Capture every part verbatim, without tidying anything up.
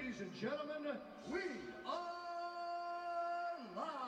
Ladies and gentlemen, we are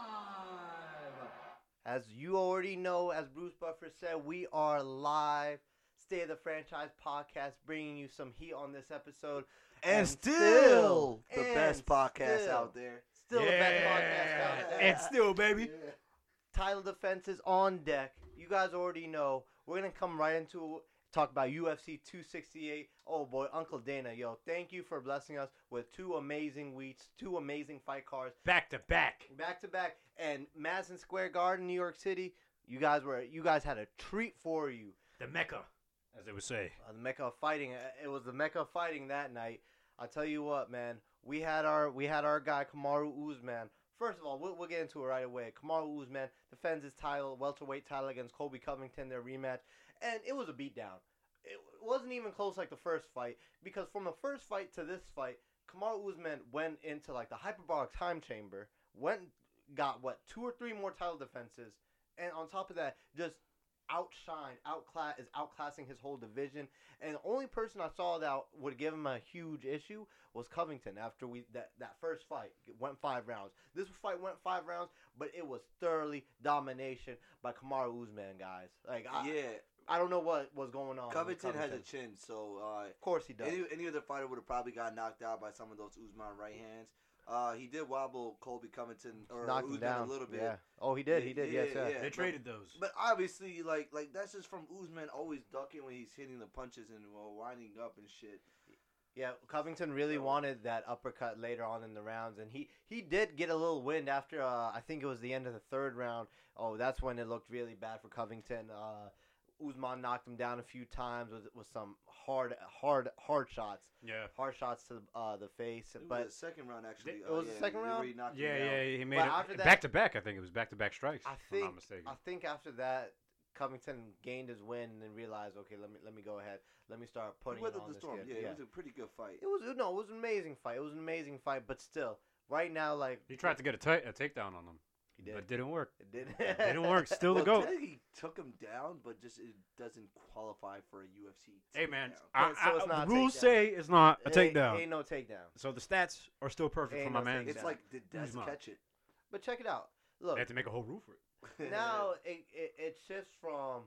live. As you already know, as Bruce Buffer said, we are live. State of the Franchise podcast, bringing you some heat on this episode. And, And still, still, the and best podcast still. out there. Still the best podcast out there. And still, baby. Yeah. Title defenses on deck. You guys already know. We're going to come right into it. Talk about U F C two sixty-eight. Oh boy, Uncle Dana, yo, thank you for blessing us with two amazing weeks, two amazing fight cards, Back to back. back to back, and Madison Square Garden, New York City. You guys were, you guys had a treat for you. The Mecca, as they would say. Uh, the Mecca of fighting. Uh, It was the Mecca of fighting that night. I tell you what, man. We had our, we had our guy Kamaru Usman. First of all, we'll, we'll get into it right away. Kamaru Usman defends his title, welterweight title against Colby Covington, their rematch. And it was a beatdown. It wasn't even close like the first fight, because from the first fight to this fight, Kamaru Usman went into like the hyperbolic time chamber, went got what two or three more title defenses, and on top of that, just outshined, outclass is outclassing his whole division. And the only person I saw that would give him a huge issue was Covington after we that, that first fight. It went five rounds. This fight went five rounds, but it was thoroughly domination by Kamaru Usman, guys. Like I, yeah, I don't know what was going on. with Covington has a chin, so uh, Of course he does. any, any other fighter would have probably got knocked out by some of those Usman right hands. Uh, he did wobble Colby Covington or Knocked him Usman down a little bit. Yeah. Oh, he did. He did. Yeah, yes, yeah. yeah. They but- traded those. But obviously, like like that's just from Usman always ducking when he's hitting the punches and uh, winding up and shit. Yeah, Covington really So- wanted that uppercut later on in the rounds, and he, he did get a little wind after, uh, I think it was the end of the third round. Oh, that's when it looked really bad for Covington. Uh, Usman knocked him down a few times with, with some hard, hard, hard shots. Yeah. Hard shots to uh, the face. It But was the second round actually. It uh, was the yeah, second they round? really knocked him Yeah, down. yeah, he made But it after that- back to back. I think it was back to back strikes. I if I'm not think mistaken. I think after that, Covington gained his win and then realized, okay, let me let me go ahead. Let me start He putting it weathered on the this storm. kid. Yeah, it was a pretty good fight. It was no, it was an amazing fight. It was an amazing fight, but still, right now, like He tried to get a, ta- a takedown on them, he did. but didn't work. It did. It didn't work. Still the Well, GOAT. technically he took him down, but just it doesn't qualify for a U F C. Hey, man. takedown. I, Yeah, so it's I- not a the rules takedown. say it's not a Ain't- takedown. Ain't no takedown. So the stats are still perfect Ain't for my no man. takedown. It's like did Des Usman. catch it? But check it out. They Look, have to make a whole rule for it. now it, it it shifts from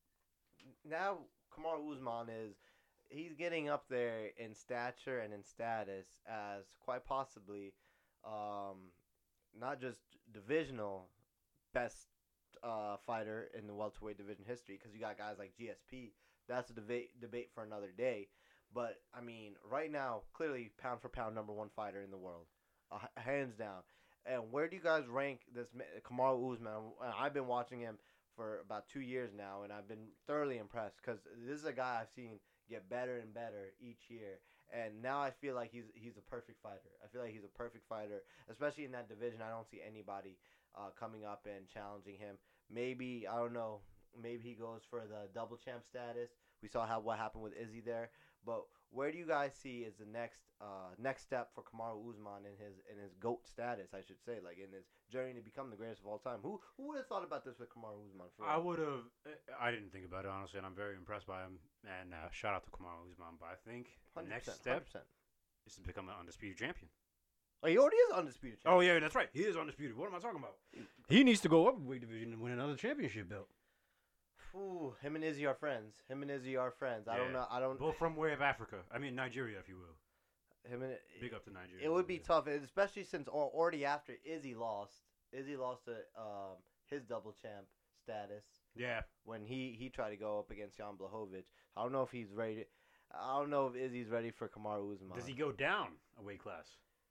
now Kamaru Usman is he's getting up there in stature and in status as quite possibly um, not just divisional best uh, fighter in the welterweight division history, because you got guys like G S P. That's a debate debate for another day. But I mean, right now, clearly pound for pound number one fighter in the world, uh, h- hands down. And where do you guys rank this ma- Kamaru Usman? Uh, I've been watching him for about two years now, and I've been thoroughly impressed because this is a guy I've seen get better and better each year. And now I feel like he's he's a perfect fighter. I feel like he's a perfect fighter, especially in that division. I don't see anybody uh, coming up and challenging him. Maybe I don't know. Maybe he goes for the double champ status. We saw how what happened with Izzy there. But where do you guys see is the next uh, next step for Kamaru Usman in his in his GOAT status, I should say, like in his journey to become the greatest of all time? Who who would have thought about this with Kamaru Usman? For I real? would have. I didn't think about it honestly, and I'm very impressed by him. And uh, shout out to Kamaru Usman. But I think the one hundred percent, next one step hundred percent. is to become an undisputed champion. Oh, he already is undisputed. Oh yeah, that's right. He is undisputed. What am I talking about? He needs to go up weight division and win another championship belt. Ooh, him and Izzy are friends. Him and Izzy are friends. I don't Yeah. know. I don't. Both from way of Africa. I mean Nigeria, if you will. Him and Big up to Nigeria. it would be tough, especially since al- already after Izzy lost. Izzy lost to um, his double champ status Yeah. when he, he tried to go up against Jan Blachowicz. I don't know if he's ready. To, I don't know if Izzy's ready for Kamaru Usman. Does he go down a weight class?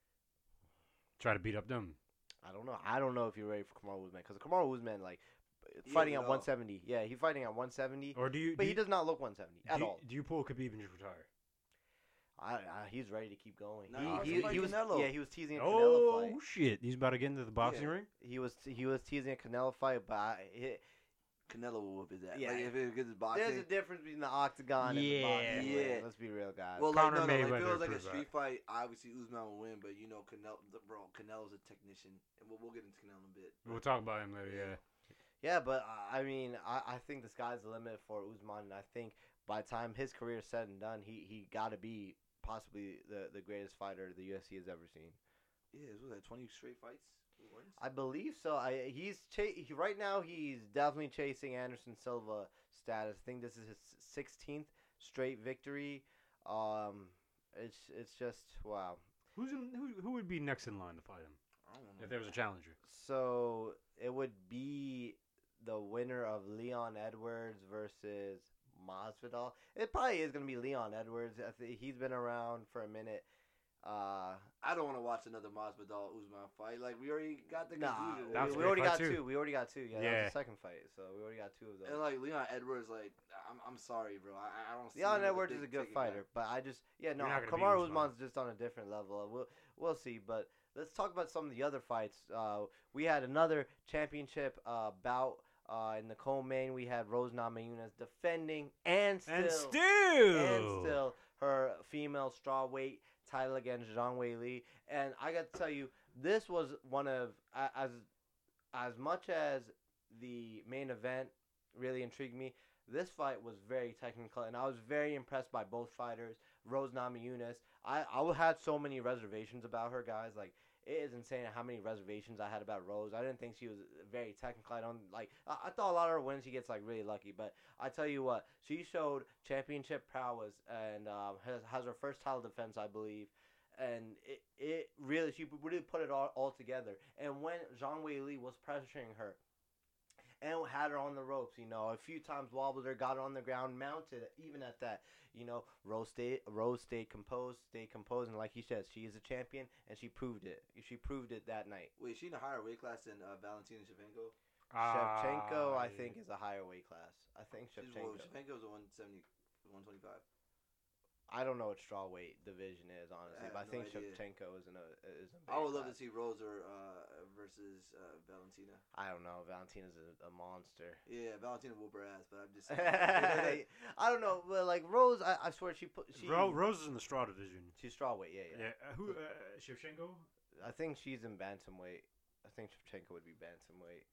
Try to beat up them. I don't know. I don't know if you're ready for Kamaru Usman because Kamaru Usman like He fighting has at it all. one seventy. Yeah, he's fighting at one seventy, Or do you? but do he you, does not look one seventy do at you, all. Do you pull Khabib and just retire? I, I, he's ready to keep going. No, he, he he, wants to he was fight Canelo. yeah he was teasing a Canelo Oh fight. shit! He's about to get into the boxing Yeah. ring. He was he was teasing a Canelo fight, but I, it, Canelo will whoop his ass. Yeah. Like if it gets his there's boxing. a difference between the octagon and the Yeah. boxing. ring. Yeah. Let's be real, guys. Well, like, Conor no, no, like, if it Mayweather was like a proves that. street fight, obviously Usman will win, but you know, Canelo, bro, Canelo's a technician, and we'll, we'll get into Canelo in a bit. We'll talk about him later. Yeah. yeah, but uh, I mean, I, I think the sky's the limit for Usman, and I think by the time his career is said and done, he he got to be possibly the the greatest fighter the U F C has ever seen. Yeah, it was like twenty straight fights. Wins? I believe so. I he's cha- he, right now he's definitely chasing Anderson Silva status. I think this is his sixteenth straight victory. Um, it's it's just wow. Who's in, who? Who would be next in line to fight him I don't know. if there was a challenger? So it would be the winner of Leon Edwards versus Masvidal. It probably is gonna be Leon Edwards. I think he's been around for a minute. Uh, I don't want to watch another Masvidal Usman fight. Like we already got the nah, confusion. That was we, we a great already fight, got too. two. We already got two. Yeah, that Yeah. was the second fight. So we already got two of those. And like Leon Edwards, like I'm, I'm sorry, bro. I, I don't. see Leon him as Edwards big is a good ticket guy. fighter, but I just yeah no. You're not gonna beat Kamaru Usman. Usman's just on a different level. We'll we'll see, but let's talk about some of the other fights. Uh, we had another championship uh, bout uh, in the co-main. We had Rose Namajunas defending and still And still, and still her female strawweight title against Zhang Wei Li. And I got to tell you, this was one of a- as as much as the main event really intrigued me. This fight was very technical, and I was very impressed by both fighters. Rose Namajunas, I I had so many reservations about her, guys. Like, it is insane how many reservations I had about Rose. I didn't think she was very technical. I don't like. I, I thought a lot of her wins she gets like really lucky, but I tell you what, she showed championship prowess and um, has has her first title defense, I believe. And it, it really, she really put it all, all together. And when Zhang Wei Li was pressuring her and had her on the ropes, you know, a few times wobbled her, got her on the ground, mounted, even at that, you know, Rose stayed, Rose stayed composed, stayed composed. And like he says, she is a champion, and she proved it. She proved it that night. Wait, is she in a higher weight class than uh, Valentina Shevchenko? Shevchenko, Ah, I think, is a higher weight class. I think She's, well, Shevchenko. Shevchenko's a one seventy, one twenty-five. I don't know what strawweight division is, honestly, I but I have think no idea. Shevchenko is in a is in a I big would love to class. see Rose or uh, versus uh, Valentina. I don't know. Valentina's a, a monster. Yeah, Valentina whoop her ass, but I'm just. I don't know, but like Rose, I, I swear she put she Ro- Rose is in the straw division. she's strawweight, yeah, yeah. Yeah, uh, who? Uh, Shevchenko. I think she's in bantamweight. I think Shevchenko would be bantamweight.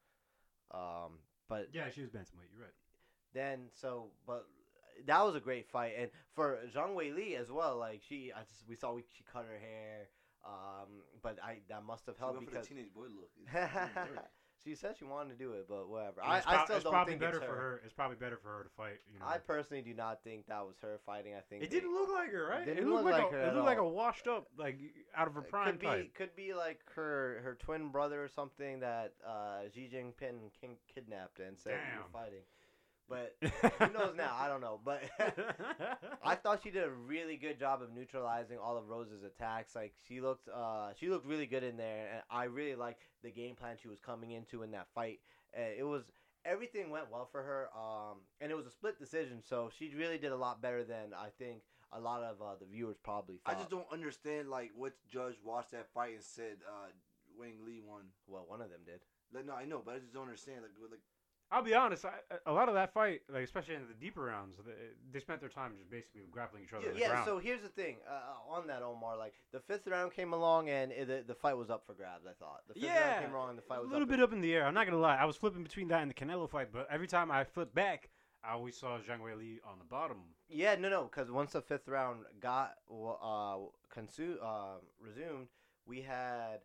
Um, but Yeah, she was bantamweight. You're right. then so, but that was a great fight, and for Zhang Wei Li as well. Like she, I just we saw we, she cut her hair. Um, but I that must have She helped went for because the teenage boy look. It's- she said she wanted to do it, but whatever. And I, it's I prob- still it's don't probably think better it's for her. her. It's probably better for her to fight. You know, I personally do not think that was her fighting. I think it they- didn't look like her, right? Didn't it looked look like, like her a, it at looked like a all. washed up, like out of her It prime could be type. could be like her her twin brother or something that uh, Xi Jinping king- kidnapped and said Damn. you're fighting. But who knows now? I don't know. But I thought she did a really good job of neutralizing all of Rose's attacks. Like she looked, uh, she looked really good in there, and I really liked the game plan she was coming into in that fight. Uh, it was everything went well for her, um, and it was a split decision. So she really did a lot better than I think a lot of uh, the viewers probably I thought. just don't understand like what judge watched that fight and said uh, Wang Li won. Well, one of them did. Like, no, I know, but I just don't understand. Like, like I'll be honest. I, a lot of that fight, like especially in the deeper rounds, they, they spent their time just basically grappling each other. Yeah, on the Yeah, ground. so here's the thing. Uh, on that, Omar, like, the fifth round came along, and it, the, the fight was up for grabs, I thought. The fifth yeah, round came along, and the fight a was little up bit up in the air. I'm not gonna lie. I was flipping between that and the Canelo fight, but every time I flipped back, I always saw Zhang Wei Li on the bottom. Yeah, no, no, because once the fifth round got uh, consu- uh, resumed, we had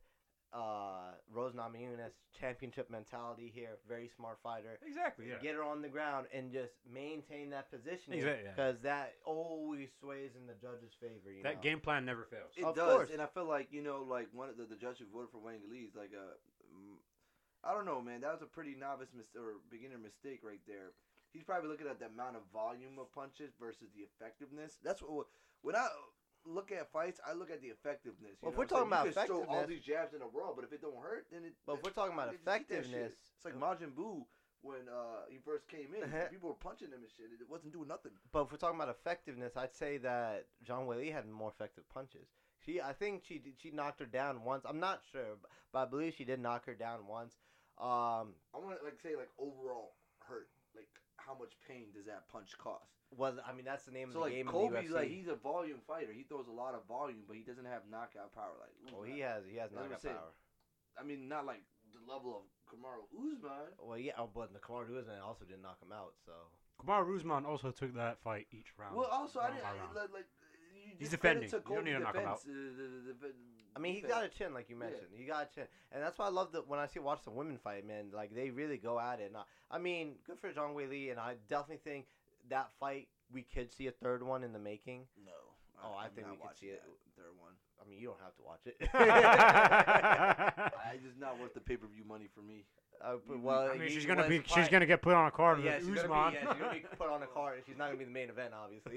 uh, Rose Namajunas championship mentality here. Very smart fighter. Exactly. Yeah. Get her on the ground and just maintain that positioning Exactly, yeah. because that always sways in the judge's favor. You That know? game plan never fails. it Of does, course. and I feel like you know, like one of the, the judge who voted for Wang Li is like a, mm, I don't know, man. That was a pretty novice mis- or beginner mistake right there. He's probably looking at the amount of volume of punches versus the effectiveness. That's what when I look at fights, I look at the effectiveness. You Well, if know we're what I'm talking saying? about you can throw all effectiveness- these jabs in a row, but if it don't hurt, then it. But if we're talking about they just eat that shit. effectiveness, It's like Majin Buu when uh, he first came in. Uh-huh. People were punching him and shit. It wasn't doing nothing. But if we're talking about effectiveness, I'd say that Zhang Wei Li had more effective punches. She, I think she did- she knocked her down once. I'm not sure, but I believe she did knock her down once. Um, I want to like say like overall hurt. Like how much pain does that punch cost? was I mean that's the name So of the like game Kobe's in the U F C. like he's a volume fighter. He throws a lot of volume, but he doesn't have knockout power. Like well, Usman. he has he has That's what I'm knockout saying. power. I mean, not like the level of Kamaru Usman. Well, yeah, oh, but the Kamaru Usman also didn't knock him out. So Kamaru Usman also took that fight each round. Well, also I round didn't by I, round. like, like you He's just credit defending. to You don't Colby need to knock him defense, uh, the- the- the I mean, he's defense. got a chin, like you mentioned. He got a chin, and that's why I love that when I see watch the women fight, man. Like they really go at it. And I, I mean, good for Zhang Wei Li, and I definitely think that fight we could see a third one in the making. No. Oh, I I'm think not we could watching see it. that Third one. I mean, you don't have to watch it. I just not worth the pay per view money for me. Uh, but, well, I mean, you- she's gonna well, be it's she's fine. gonna get put on a card with Yeah, she's Usman. gonna be, yeah, she's gonna be put on a card. She's not gonna be the main event, obviously.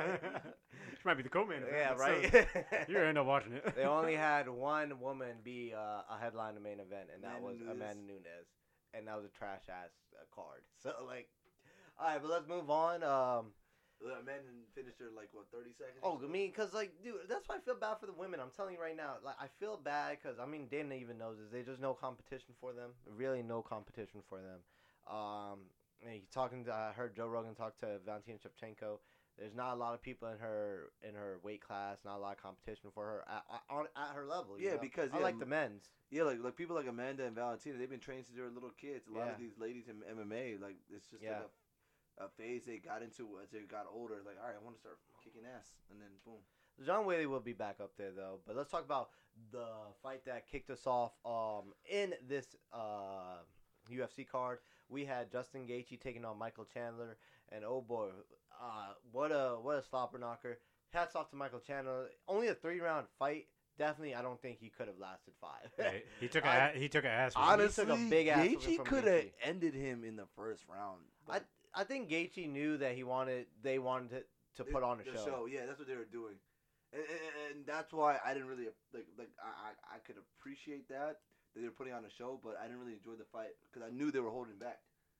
She might be the co-main event. yeah, but still, right. You're gonna end up watching it. They only had one woman be uh, a headline main event, and that Amanda was Nunes. Amanda Nunes, and that was a trash ass uh, card. So like, all right, but let's move on. Um, Uh, Amanda finished her like what thirty seconds. oh, I mean, cause like, dude, that's why I feel bad for the women. I'm telling you right now, like, I feel bad because I mean, Dana even knows this. There's just no competition for them. Really, no competition for them. Um, and he's talking. To, I heard Joe Rogan talk to Valentina Shevchenko. There's not a lot of people in her in her weight class. Not a lot of competition for her at, at, at her level. you Yeah, know? because, I yeah, like the men's. Yeah, like like people like Amanda and Valentina, they've been trained since they were little kids. A lot Yeah. of these ladies in M M A, like it's just Yeah. like a, a phase they got into as they got older. Like, all right, I want to start kicking ass, and then boom. John Whaley will be back up there though. But let's talk about the fight that kicked us off um, in this uh, U F C card. We had Justin Gaethje taking on Michael Chandler, and oh boy, uh, what a what a slobber knocker! Hats off to Michael Chandler. Only a three round fight. Definitely, I don't think he could have lasted five. Hey, he took a I- a he took a ass. whipping. Honestly, took a big ass whooping Gaethje from could have Gaethje. ended him in the first round. I I think Gaethje knew that he wanted they wanted to, to put on a the show. Yeah, that's what they were doing, and, and, and that's why I didn't really like like I I I could appreciate that that they were putting on a show, but I didn't really enjoy the fight because I knew they were holding back.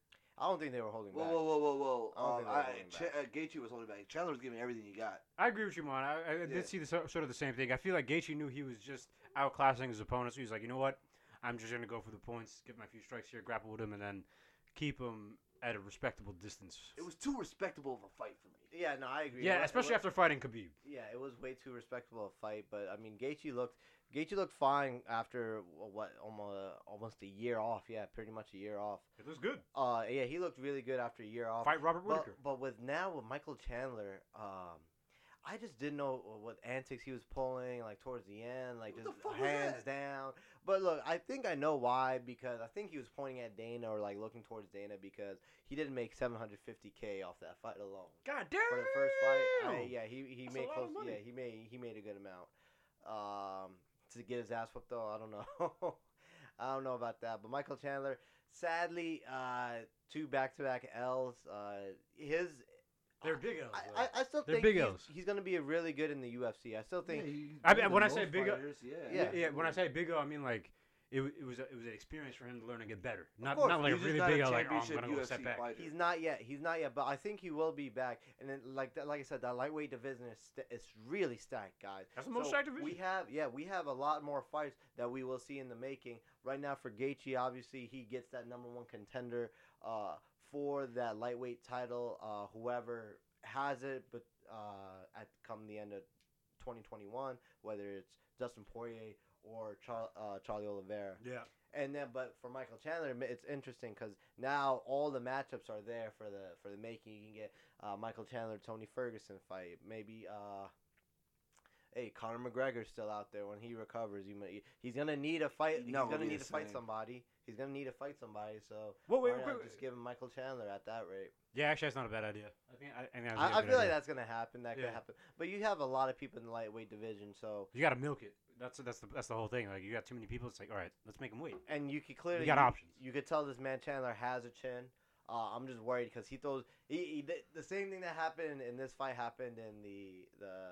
I don't think they were holding Whoa, back. whoa, whoa, whoa, whoa! I don't Um, think they were I, holding Ch- back. uh, Gaethje was holding back. Chandler was giving everything he got. I agree with you, man. I, I Yeah. did see the so- sort of the same thing. I feel like Gaethje knew he was just outclassing his opponent, so he was like, you know what? I'm just gonna go for the points, get my few strikes here, grapple with him, and then keep him at a respectable distance. It was too respectable of a fight for me. Yeah, no, I agree. Yeah, It wa- especially it wa- after fighting Khabib. Yeah, it was way too respectable a fight, but I mean, Gaethje looked Gaethje looked fine after wh- what almost almost a year off. Yeah, pretty much a year off. It was good. Uh, yeah, he looked really good after a year off. Fight Robert But, Whitaker. but with now with Michael Chandler, um, I just didn't know what antics he was pulling like towards the end, like What just the fuck was hands that? down. But look, I think I know why because I think he was pointing at Dana or like looking towards Dana because he didn't make seven hundred fifty K off that fight alone. God damn. For the first fight, I, yeah, he he That's a made lot close. of money. Yeah, he made he made a good amount. Um, to get his ass whooped though, I don't know. I don't know about that. But Michael Chandler, sadly, uh, two back-to-back L's. Uh, his. They're big L's. I, I, I still They're think big he's, L's. he's gonna be a really good in the U F C. I still think. I mean, when I say big- yeah, Yeah. yeah, when I say big O, I mean like it, w- it was a, it was an experience for him to learn and get better. Not course, not like a He's just really not big a O, like oh, I'm championship gonna go U F C step back. fighter. He's not yet. He's not yet, but I think he will be back. And then, like that, like I said, that lightweight division is st- it's really stacked, guys. That's the most So stacked division. We have, yeah, we have a lot more fights that we will see in the making. Right now, for Gaethje, obviously, he gets that number one contender uh, for that lightweight title. Uh, whoever has it, but uh, at come the end of twenty twenty-one, whether it's Dustin Poirier or Char- uh, Charlie Oliveira. Yeah. And then, but for Michael Chandler, it's interesting because now all the matchups are there for the for the making. You can get uh, Michael Chandler, Tony Ferguson fight. Maybe, uh, hey, Conor McGregor's still out there when he recovers. You may, he's gonna need a fight. He's No, gonna he need to is fight saying. somebody. He's gonna need to fight somebody. So Wait, wait, why wait, not wait. just give him Michael Chandler at that rate? Yeah, actually, that's not a bad idea. I think I, I, think that'd be a I, I good feel like idea. that's gonna happen. That Yeah. could happen. But you have a lot of people in the lightweight division, so You gotta milk it. That's that's the that's the whole thing. Like you got too many people. It's like all right, let's make them wait. and you could clearly You got options. You could tell this man Chandler has a chin. Uh, I'm just worried because he throws. He, he the, the same thing that happened in this fight happened in the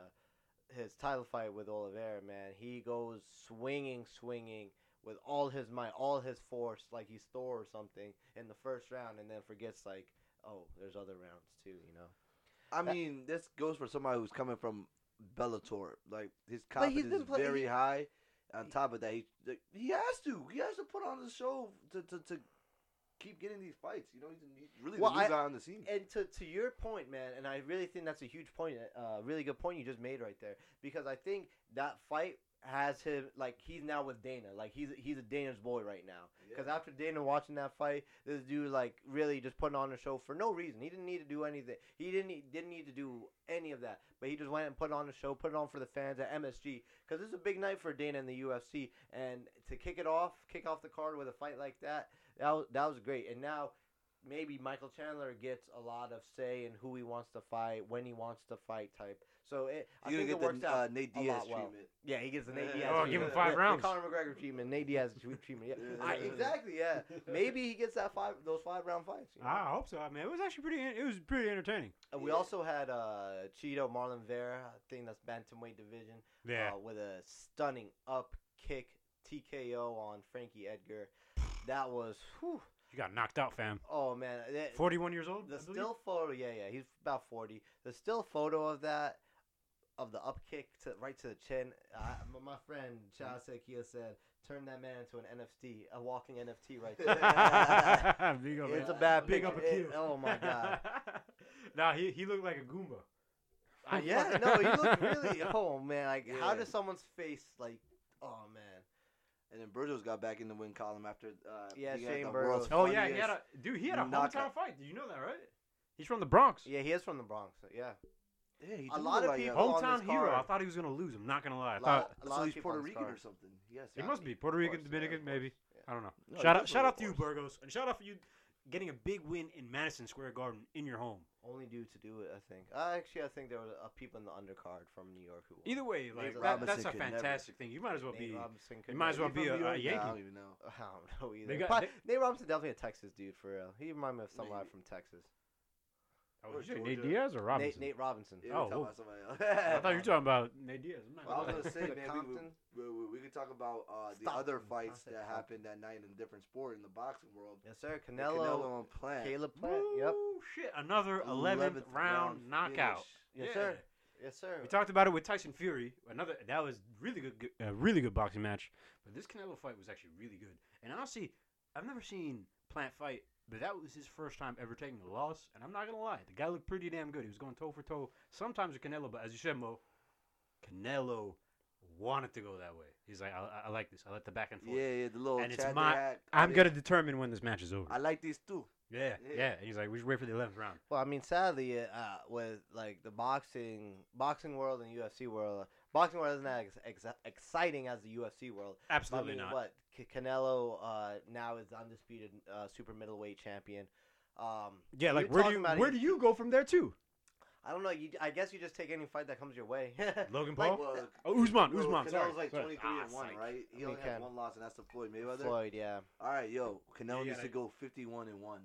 the his title fight with Oliveira. Man, he goes swinging, swinging with all his might, all his force, like he's Thor or something in the first round, and then forgets like, oh, there's other rounds too. You know. I That- mean, this goes for somebody who's coming from Bellator. Like his But he's confidence been is play- very he- high. On he- top of that, he like, he has to. He has to put on the show to to, to keep getting these fights. You know, he's, he's really Well, the new I- guy on the scene. And to to your point, man, and I really think that's a huge point, uh, really good point you just made right there. Because I think that fight has him like he's now with Dana, like he's he's a Dana's boy right now. Because Yeah. after Dana watching that fight, this dude like really just putting on a show for no reason. He didn't need to do anything. He didn't need, didn't need to do any of that. But he just went and put on a show, put it on for the fans at M S G. Because this is a big night for Dana in the U F C, and to kick it off, kick off the card with a fight like that, that was, that was great. And now maybe Michael Chandler gets a lot of say in who he wants to fight, when he wants to fight type. So it, I He's think gonna it get works the out uh, Nate a Diaz lot well. treatment. Yeah, he gets the Nate Yeah. Diaz Oh, treatment. give him five the, rounds. The Conor McGregor treatment, Nate Diaz treat- treatment. Yeah, Yeah. I, exactly. Yeah, maybe he gets that five, those five round fights. You know? I hope so. I mean, it was actually pretty. It was pretty entertaining. Uh, we Yeah. also had uh, Cheeto Marlon Vera, I think that's bantamweight division, Yeah. uh, with a stunning up kick T K O on Frankie Edgar. That was, whew, You got knocked out, fam. oh man, that- Forty-one years old. the I believe? still photo, yeah, yeah, he's about forty. The still photo of that, of the up kick to right to the chin. Uh, m- my friend Chao Sekia said, "Turn that man into an N F T, a walking N F T right there." Big up, It's man. a bad Big picture. up a It- kill. oh my god. Nah, he he looked like a Goomba. Uh, yeah, no, he looked really. Oh man, like how Yeah. does someone's face like? Oh man. And then Burgos got back in the win column after. Uh, Yeah, he had Shane the Burgos. world's Oh yeah, he had funniest- a dude. He had a knockout. hometown fight. Did you know that, right? He's from the Bronx. Yeah, he is from the Bronx. so yeah. Yeah, he A do lot look of like a- people- on Hometown this hero. card. I thought he was gonna lose. I'm not gonna lie. I A lot- thought a lot So of he's people Puerto on this Rican card. or something. Yes. he Yeah, must be Puerto of Rican, course, yeah, Dominican, of course. maybe. Yeah. I don't know. No, shout he out, is shout out to Puerto you, Rican. Burgos, and shout out for you getting a big win in Madison Square Garden in your home. Only due to do it, I think. Uh, actually, I think there were uh, people in the undercard from New York who. won. Either way, like Nate that, that's Robinson a could never. fantastic thing. You might as well Nate be. Robinson could you might as well never- He be from a- New a York? Yankee. Nah, I don't even know. I don't know either. They got- But they- Nate Robinson definitely a Texas dude for real. He reminded me of somebody Maybe. from Texas. Oh, Or did you say Georgia. Nate Diaz or Robinson? Nate, Nate Robinson. Yeah, Oh, we're talking whoa. about somebody else. I thought you were talking about Nate Diaz. I'm not Well, I was gonna lie. gonna say, The man, we, Compton? we, we, we could talk about uh, the Stockton. other fights I said that Compton. happened that night in a different sport in the boxing world. Yes, sir. The Canelo, Canelo and Plant. Caleb Plant. Yep. Woo, shit, another eleventh round knockout. finish. Yes, Yeah. sir. Yes, sir. We talked about it with Tyson Fury. Another that was really good, good- a really good boxing match. But this Canelo fight was actually really good. And honestly, I've never seen Plant fight, but that was his first time ever taking a loss. And I'm not gonna lie, the guy looked pretty damn good. He was going toe for toe, sometimes with Canelo, but as you said, Mo, Canelo wanted to go that way. He's like, I, I- I like this. I like the back and forth. Yeah, yeah, the little And it's chat my- they had. I'm I gonna determine when this match is over. I like these too. yeah, Yeah. yeah. And he's like, we should wait for the eleventh round. Well, I mean, sadly, uh, with like the boxing, boxing world and U F C world, boxing world isn't as ex- ex- exciting as the U F C world. But, I Absolutely mean, not. what C- Canelo uh, now is the undisputed uh, super middleweight champion. Um, Yeah, we like were where do talking you about where it- do you go from there too? I don't know. You, I guess you just take any fight that comes your way. Logan Like, Paul? Well, Oh, Usman, well, Usman. Canelo's Sorry, like sorry. twenty-three Ah, and one, psych. right? He I only mean, has Can- one loss, and that's to Floyd Mayweather. Floyd, yeah. All right, yo, Canelo you needs gotta- to go fifty-one and one.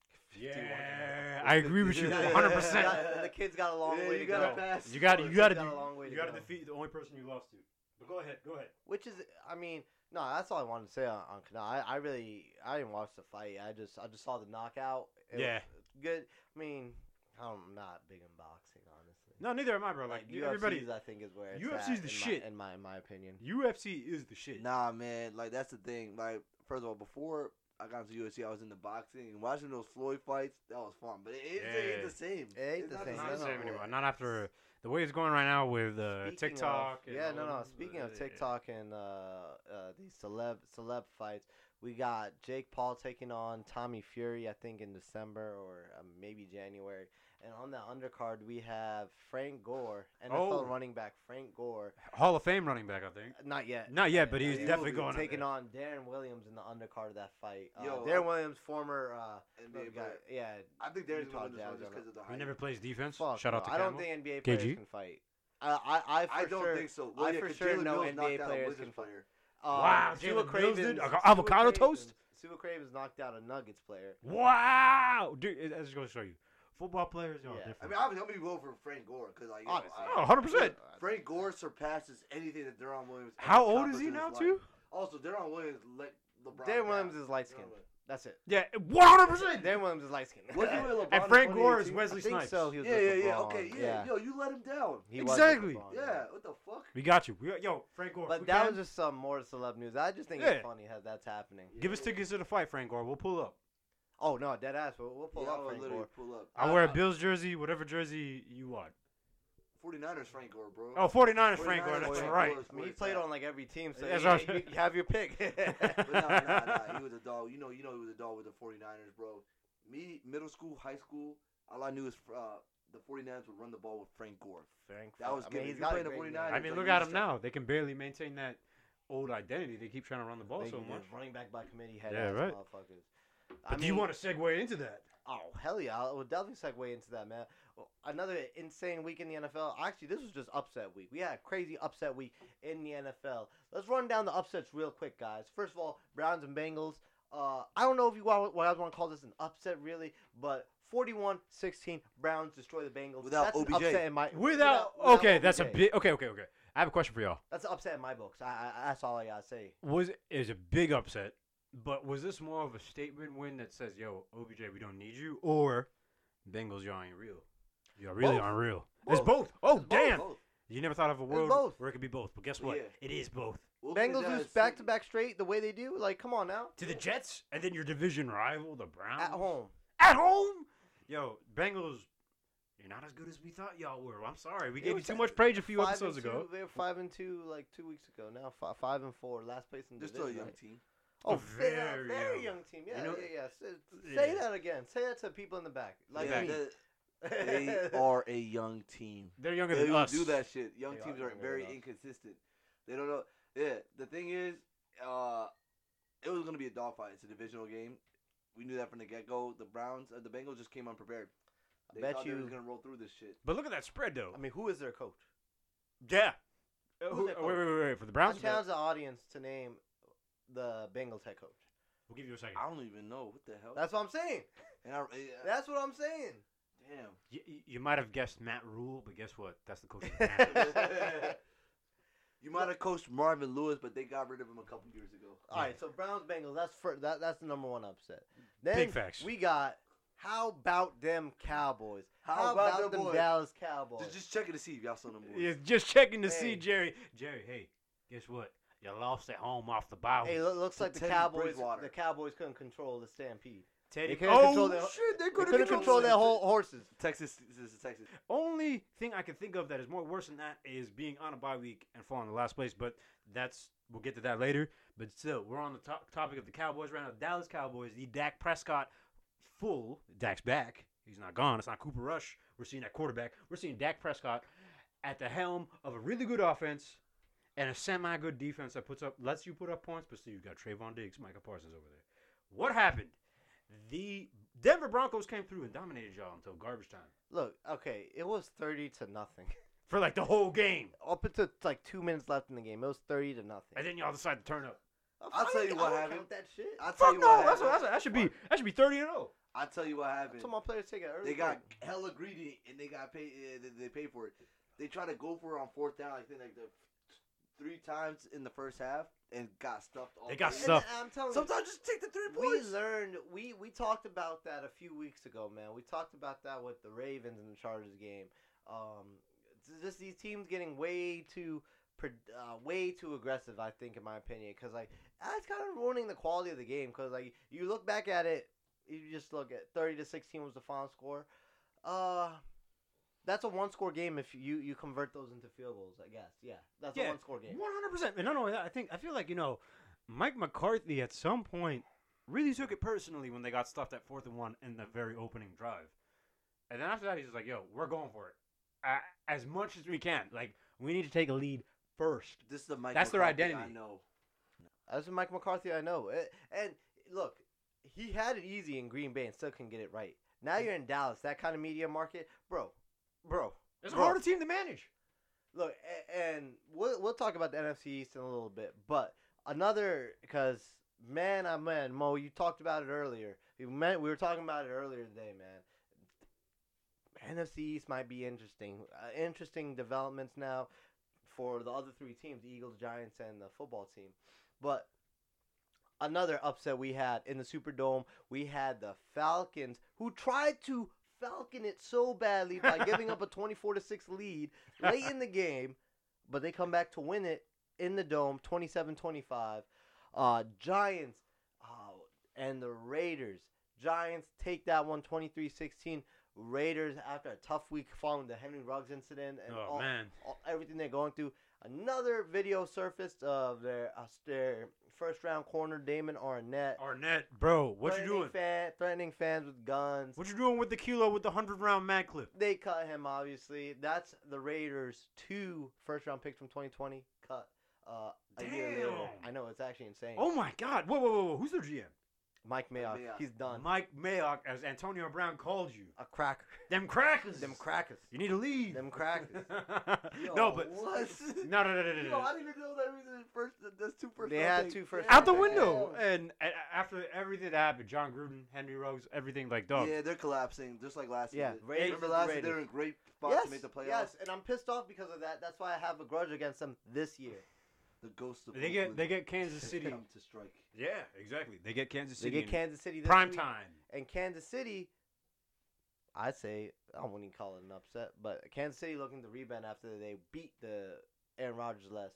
Yeah, I agree with you Yeah. one hundred percent. Got- the kid's got a long Yeah, way you to gotta go. pass. You got The you kid's got to got do. a long way to You got to go. defeat the only person you lost to. But go ahead, go ahead. Which is, I mean, no, that's all I wanted to say on, on Canelo. I, I really, I didn't watch the fight. I just, I just saw the knockout. It Yeah. was good. I mean, I'm not big in boxing, honestly. No, neither am I, bro. Like, Like you, U F C's, everybody, I think is where it's U F C's at, the in shit. My, in my, in my opinion. U F C is the shit. Nah, man, like that's the thing. Like, first of all, before I got into U F C, I was into boxing and watching those Floyd fights. That was fun, but it, it, Yeah. it ain't the same. It ain't It's the not same. Not the no, same no. anymore. Not after the way it's going right now with uh, Speaking TikTok. of- and yeah, all no, no. them, Speaking uh, of TikTok and uh, uh, these celeb celeb fights, we got Jake Paul taking on Tommy Fury, I think in December or um, maybe January. And on that undercard, we have Frank Gore, N F L Oh. running back Frank Gore. Hall of Fame running back, I think. Not yet. Not yet, but Not he's yet. definitely He will going be taking up on Darren Williams in the undercard of that fight. Uh, Yo, Darren I- Williams, former uh, N B A guy, player. yeah. I think there's Utah gonna win this one Jazz just on because of the there. hype. He never plays defense. Fuck, Shout out to no. I don't Camel. think N B A K players G? can fight. I, I, I, for I don't sure, think so. I Well, yeah, for 'cause sure Jalen know Mills N B A knocked out a players Wizards can player. Uh, Wow, Sua Jalen Mills Cravens, did? Sua Avocado Cravens- toast? Sua Cravens knocked out a Nuggets player. Wow, dude, it- that's just gonna show you. Football players are Yeah. I different. mean, obviously, I'm gonna go for Frank Gore because like, you know, Obviously. I- Oh, one hundred percent. Frank Gore surpasses anything that Deron Williams. ever How old accomplished is he in his now, life. too? Also, Deron Williams let LeBron. Darren down. Williams is light skinned. Deron Williams. That's it. Yeah, one hundred percent. Darren Williams is light skinned. Was he with LeBron And in Frank Gore is twenty eighteen? Wesley I think Snipes. so. He was Yeah, with yeah, yeah. LeBron. Okay, yeah. Yo, you let him down. He was with Exactly. LeBron, Yeah, what the fuck? We got you. We got, yo, Frank Gore. But we that can- was just some more celeb news. I just think Yeah. it's funny how that's happening. Give us tickets to the fight, Frank Gore. We'll pull up. Oh no, dead ass. We'll, we'll pull Yeah, up I'll Frank literally Gore. pull up. I wear a Bills jersey, whatever jersey you want. forty-niners Frank Gore, bro. Oh, forty-niners Frank Gore. 49ers That's Frank right. Gore is I mean, where he it's played at. on like every team, so That's you, right. you, you have your pick. But nah, nah, nah. He was a dog. You know, you know, he was a dog with the forty-niners, bro. Me, middle school, high school, all I knew is uh, the forty-niners would run the ball with Frank Gore. Frank, That was I good. mean, If he's you're got a playing the great forty-niners, name. I mean, like, look you at just them now. They can barely maintain that old identity. They keep trying to run the ball They- so they're much. running back by committee head Yeah, ass right. motherfuckers. But do you want to segue into that? Oh hell yeah! I would definitely segue into that, man. Well, another insane week in the N F L. Actually, this was just upset week. We had a crazy upset week in the N F L. Let's run down the upsets real quick, guys. First of all, Browns and Bengals. Uh, I don't know if you want what I want to call this an upset, really, but forty-one sixteen, Browns destroy the Bengals. Without that's O B J. An upset in my Without, without okay, that's a O B J. big. Okay, okay, okay. I have a question for y'all. That's an upset in my books. I, I that's all I gotta say. Was is a big upset, but was this more of a statement win that says, "Yo, O B J, we don't need you," or Bengals, y'all ain't real. Y'all really Both. aren't real. Both. It's both. Oh It's both. damn! Both. You never thought of a world both. where it could be both, but guess Well, what? yeah. It is both. We'll get Bengals that lose as back to soon- back straight the way they do. Like, come on now. To the Jets, and then your division rival, the Browns, At home. At home. Yo, Bengals, you're not as good as we thought y'all were. I'm sorry, we It gave you was too much praise a few Five episodes and ago. two, they were five and two like two weeks ago. Now five, five and four, last place in They're division. still a young right? team. Oh, A very, very very young. young team. Yeah, You know- yeah, yeah. Say, say Yeah. that again. Say that to people in the back. Like yeah, me. they, they are a young team. They're younger They than don't us. do that shit. Young They teams are are younger very than us. inconsistent. They don't know. Yeah, the thing is, uh, it was gonna be a dogfight. It's a divisional game. We knew that from the get go. The Browns, uh, the Bengals just came unprepared. I They bet thought you. they was gonna roll through this shit. But look at that spread, though. I mean, who is their coach? Yeah. Uh, Who's who- their wait, wait, wait, wait. For the I Browns, challenge the audience to name the Bengals head coach. we'll give you a second. I don't even know what the hell. That's what I'm saying. and I, yeah, That's what I'm saying. damn. You, you might have guessed Matt Rule, but guess what? That's the coach. of the Panthers. You might have coached Marvin Lewis, but they got rid of him a couple years ago. All right, so Browns Bengals. That's for that. That's the number one upset. Then Big facts. We got how about them Cowboys? How How, about about, them them boys? Dallas Cowboys? Just, just checking to see if y'all saw them boys. Yeah, just checking to Hey. see Jerry. Jerry, hey, guess what? You lost at home off the bye. Hey, look, looks To like the Teddy Cowboys. Bridgewater. The Cowboys couldn't control the stampede. Teddy. They couldn't oh control their- shit! They They couldn't couldn't control, control their the- whole horses. Texas, this is Texas. Only thing I can think of that is more worse than that is being on a bye week and falling in the last place. But that's we'll get to that later. But still, we're on the to- topic of the Cowboys right now. Dallas Cowboys, the Dak Prescott full. Dak's back. He's not gone. It's not Cooper Rush. We're seeing that quarterback. We're seeing Dak Prescott at the helm of a really good offense and a semi-good defense that puts up lets you put up points. But still, you've got Trayvon Diggs, Micah Parsons over there. What happened? The Denver Broncos came through and dominated y'all until garbage time Look, okay, it was thirty to nothing. for like the whole game, Up until like two minutes left in the game, it was thirty to nothing. and then y'all decided to turn up. I'll tell you I what don't happened. count That shit. I'll tell Fuck you no, what that's, happened. that's, that should be that should be thirty and zero. I'll tell you what I happened. told my players to take it early. They got hella greedy and they got paid. Uh, they, they paid for it. They tried to go for it on fourth down. I think like the three times in the first half and got stuffed. All They got three. stuffed. And I'm telling you, Sometimes just take the three we points. learned. We we talked about that a few weeks ago, man. We talked about that with the Ravens and the Chargers game. Um, it's just these teams getting way too, pre- uh, way too aggressive. I think, in my opinion, because like that's kind of ruining the quality of the game. Because like you look back at it, you just look at thirty to sixteen was the final score. Uh. That's a one-score game if you, you convert those into field goals, I guess. Yeah, that's Yeah, a one-score game. One hundred percent. And not only that, I think I feel like you know, Mike McCarthy at some point really took it personally when they got stuffed at fourth and one in the very opening drive, and then after that he's just like, "Yo, we're going for it, uh, as much as we can. Like we need to take a lead first." This is the Mike That's their McCarthy identity. I know. That's Mike McCarthy I know. Eh, And look, he had it easy in Green Bay and still couldn't get it right. Now you're in Dallas, that kind of media market, bro, bro. It's a bro. harder team to manage. Look, a- and we'll we'll talk about the N F C East in a little bit, but another because man, I man, Mo, you talked about it earlier. We meant we were talking about it earlier today, man. N F C East might be interesting. Uh, interesting developments now for the other three teams, the Eagles, Giants, and the football team. But another upset we had in the Superdome, we had the Falcons, who tried to falcon it so badly by giving up a twenty-four to six lead late in the game, but they come back to win it in the Dome, twenty-seven twenty-five. Uh, Giants uh, and the Raiders Giants take that one twenty-three sixteen. Raiders, after a tough week following the Henry Ruggs incident and Oh all, man. all, everything they're going through, another video surfaced of their uh, their first round corner Damon Arnett Arnett, bro, what you threatening doing? Fan, threatening fans with guns. What you doing with the kilo with the hundred round mag clip? They cut him, obviously. That's the Raiders' two first round picks from twenty twenty cut uh, a year later. Damn. I know, it's actually insane. Oh my God! Whoa, whoa, whoa, whoa! Who's their G M? Mike Mayock, Mayock. he's done. Mike Mayock, as Antonio Brown called you. A cracker. Them crackers. Them crackers. You need to leave. Them crackers. no, but what? no, no, no, no, no, Yo, no. I didn't even know that was the first. That's two first. They round had picks. two first Out the round picks. window. And a- a- after everything that happened, John Gruden, Henry Ruggs, everything like dog. Yeah, they're collapsing just like last Yeah, season. Raiders Remember is last Raiders. year they were in great spot Yes, to make the playoffs. yes, and I'm pissed off because of that. That's why I have a grudge against them this year. The ghost of They get Oakland they get Kansas has City. come to strike. Yeah, exactly. They get Kansas They City. get in Kansas City this prime week, time. and Kansas City. I'd say I wouldn't even call it an upset, but Kansas City looking to rebound after they beat the Aaron Rodgers less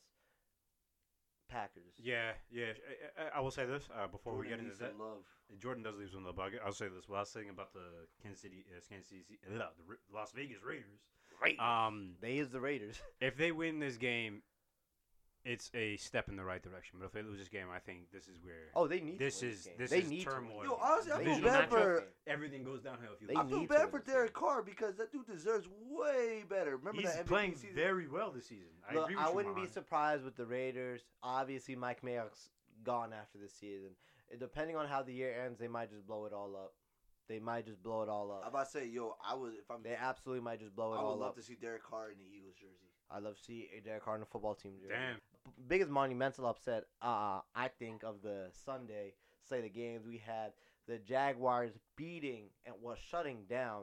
Packers. Yeah, yeah. I, I, I will say this uh, before we Jordan get into needs that. some love. Jordan does leave some love. I'll I'll say this. When I was saying about the Kansas City, uh, Kansas City, uh, the Ra- Las Vegas Raiders. Right. Um, They is the Raiders. if they win this game, it's a step in the right direction. But if they lose this game, I think this is where Oh, they need. this to win is game. this they is need to turmoil. win Yo, this honestly, I game. feel They bad need to win for- this game. Everything goes downhill if you They lose. I feel need to bad win for this game. Derek Carr because that dude deserves way better. Remember He's that M V P playing season? very well this season. I Look, agree with I you, wouldn't be Mohan. surprised with the Raiders. Obviously, Mike Mayock's gone after this season. Uh, Depending on how the year ends, they might just blow it all up. They might just blow it all I'm up. about to say, yo, I would if I'm. They absolutely might just blow it I would all love up. to see Derek Carr in the Eagles jersey. I love to see a Derek Carr in a football team jersey. Damn. B- biggest monumental upset, uh, I think, of the Sunday slate of games we had the Jaguars beating and was shutting down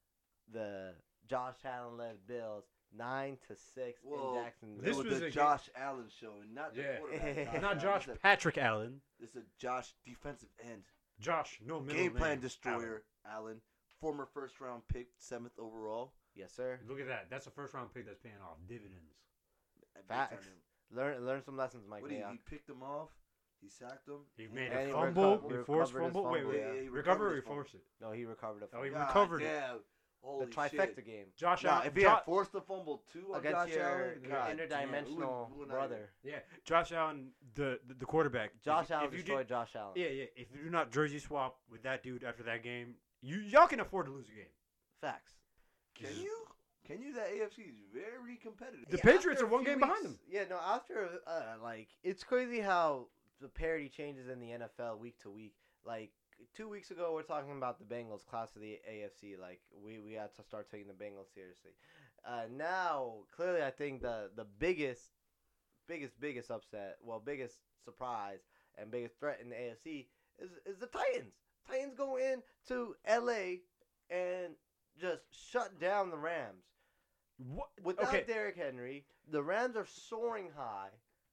the Josh Allen led Bills nine to six Well, in Jacksonville. This This was was the a Josh Allen show, and not the Yeah. quarterback. Not Allen. Josh This is Patrick Allen. a, this is a Josh defensive end. Josh, no middle Game plan name. destroyer, Allen. Former first round pick, seventh overall. Yes, sir. Allen. Look at that. That's a first round pick that's paying off dividends. I bet Facts. on him. Learn learn some lessons, Mike What did he, Mayock. he picked him off. He sacked him. He made And a he fumble. reco- He recovered forced his fumble. Wait, fumble, wait. yeah. He Recover recovered or he his fumble. forced it? No, he recovered a Oh, he fumble. God recovered it. damn. Holy The trifecta shit. game Josh Nah, Allen. if he Jo- had forced the fumble too on against Josh your, Allen, your God damn, we interdimensional wouldn't- we wouldn't brother. yeah, Josh Allen, the the, the quarterback. Josh if, you- Allen if you destroyed did, Josh Allen. Yeah, yeah. If you do not jersey swap with that dude after that game, you y'all can afford to lose a game. Facts. Can you? Can you? That A F C is very competitive. The Yeah, Patriots after are a one few game behind weeks- them. Yeah, no, after uh, like it's crazy how the parity changes in the N F L week to week. Like two weeks ago, we're talking about the Bengals class of the A F C. Like we we had to start taking the Bengals seriously. Uh, now, clearly, I think the the biggest, biggest, biggest upset, well, biggest surprise and biggest threat in the A F C is is the Titans. Titans go in to L A and just shut down the Rams. What? Without Okay. Derrick Henry, the Rams are soaring high,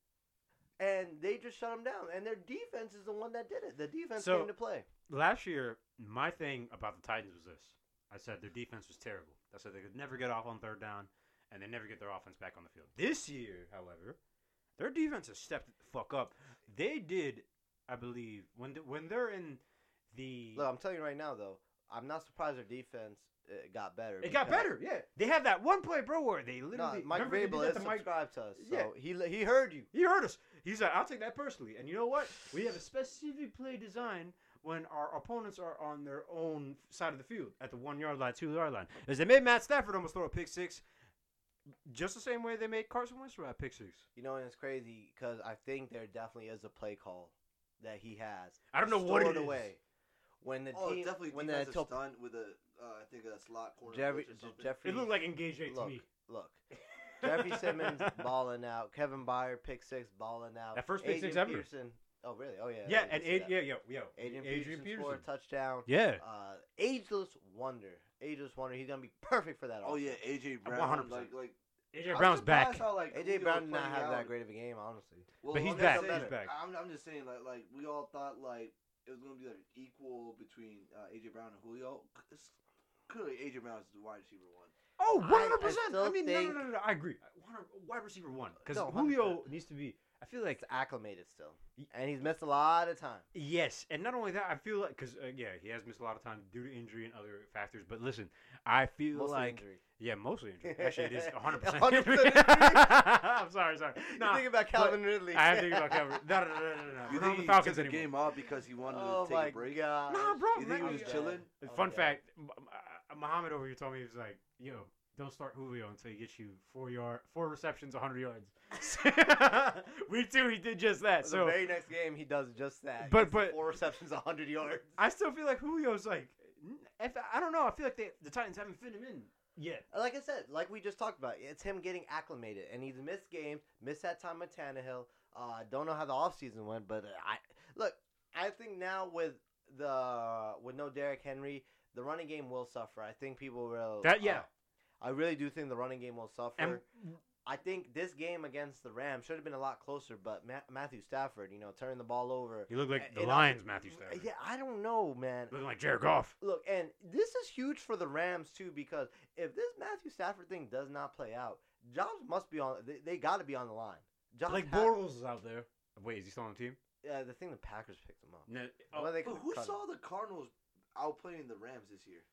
and they just shut them down. And their defense is the one that did it. The defense So- came to play. Last year, my thing about the Titans was this. I said their defense was terrible. I said they could never get off on third down, and they never get their offense back on the field. This year, however, their defense has stepped the fuck up. They did, I believe, when they, when they're in the Look, I'm telling you right now, though, I'm not surprised their defense uh, got better. it got because- better. Yeah, they had that one play, bro, where they No, literally Mike remember they did Vrabel that is to Mike- subscribed to us, so Yeah. he he heard you. He heard us. He's like, I'll take that personally. And you know what? We have a specific play design when our opponents are on their own side of the field at the one yard line, two yard line. As they made Matt Stafford almost throw a pick six, just the same way they made Carson Wentz throw a pick six. You know, and it's crazy because I think there definitely is a play call that he has. I don't know what it stored is. away. When the Oh, team, it's definitely when the defensive top, stunt with a, uh, I think a slot corner. Jeffrey, blitz or something. Jeffrey, It looked like Engage eight to look, me. look, Jeffrey Simmons balling out. Kevin Byard pick six balling out. That first pick six Adrian ever. Peterson. Oh really? Oh yeah. Yeah, I and did see Ad- that. yeah, yo, yo, Adrian, Adrian Peterson, scored a Peterson. touchdown. Yeah, Uh, ageless wonder. Ageless wonder. He's gonna be perfect for that. Oh offense. yeah, A J Brown. one hundred percent. Like like. A J I'm Brown's surprised back. How, like, A J Julio Brown did not playing have out. that great of a game, honestly. Well, But he's I'm back. just saying- He's back. I'm, I'm just saying, like, like we all thought, like it was gonna be like equal between uh, A J Brown and Julio. It's, clearly, A J Brown is the wide receiver one. Oh, I- one I hundred percent. still I mean, no, think- no, no, no, I agree. Wide receiver one because No, Julio one hundred percent. needs to be I feel like It's acclimated still, Y- and he's missed a lot of time. yes, and not only that, I feel like because uh, yeah, he has missed a lot of time due to injury and other factors. But listen, I feel Mostly like injury. yeah, mostly injury. Actually, it is one hundred percent. one hundred percent injury? I'm sorry, sorry. You're Nah, thinking about Calvin Ridley. I am thinking about Calvin. No, no, no, no, no. no. You We're think not he the Falcons took the anymore. game off because he wanted Oh to take my a break? god. Nah, bro. You think he man, was yeah. just chilling? Oh, Fun yeah. fact: M- uh, Muhammad over here told me he was like, "Yo, don't start Julio until he gets you four yard, four receptions, one hundred yards." Week two, he did just that. The So very next game, he does just that. But- Gets the but- four receptions, one hundred yards. I still feel like Julio's like, if, I don't know. I feel like they, the Titans haven't fit him in yet. Like I said, like we just talked about, it's him getting acclimated, and he's missed games, missed that time with Tannehill. Uh, don't know how the offseason went, but I look. I think now with the with no Derrick Henry, the running game will suffer. I think people will. That yeah. uh, I really do think the running game will suffer. And I think this game against the Rams should have been a lot closer, but Ma- Matthew Stafford, you know, turning the ball over. he looked like And- the and I- Lions, Matthew Stafford. Yeah, I don't know, man. Looking like Jared Goff. Look, and this is huge for the Rams too, because if this Matthew Stafford thing does not play out, jobs must be on. They, they got to be on the line. Jobs Blake have- Bortles is out there. Wait, is he still on the team? Uh, the thing the Packers picked him up. No. Well, they But could who cut saw him. the Cardinals outplaying the Rams this year?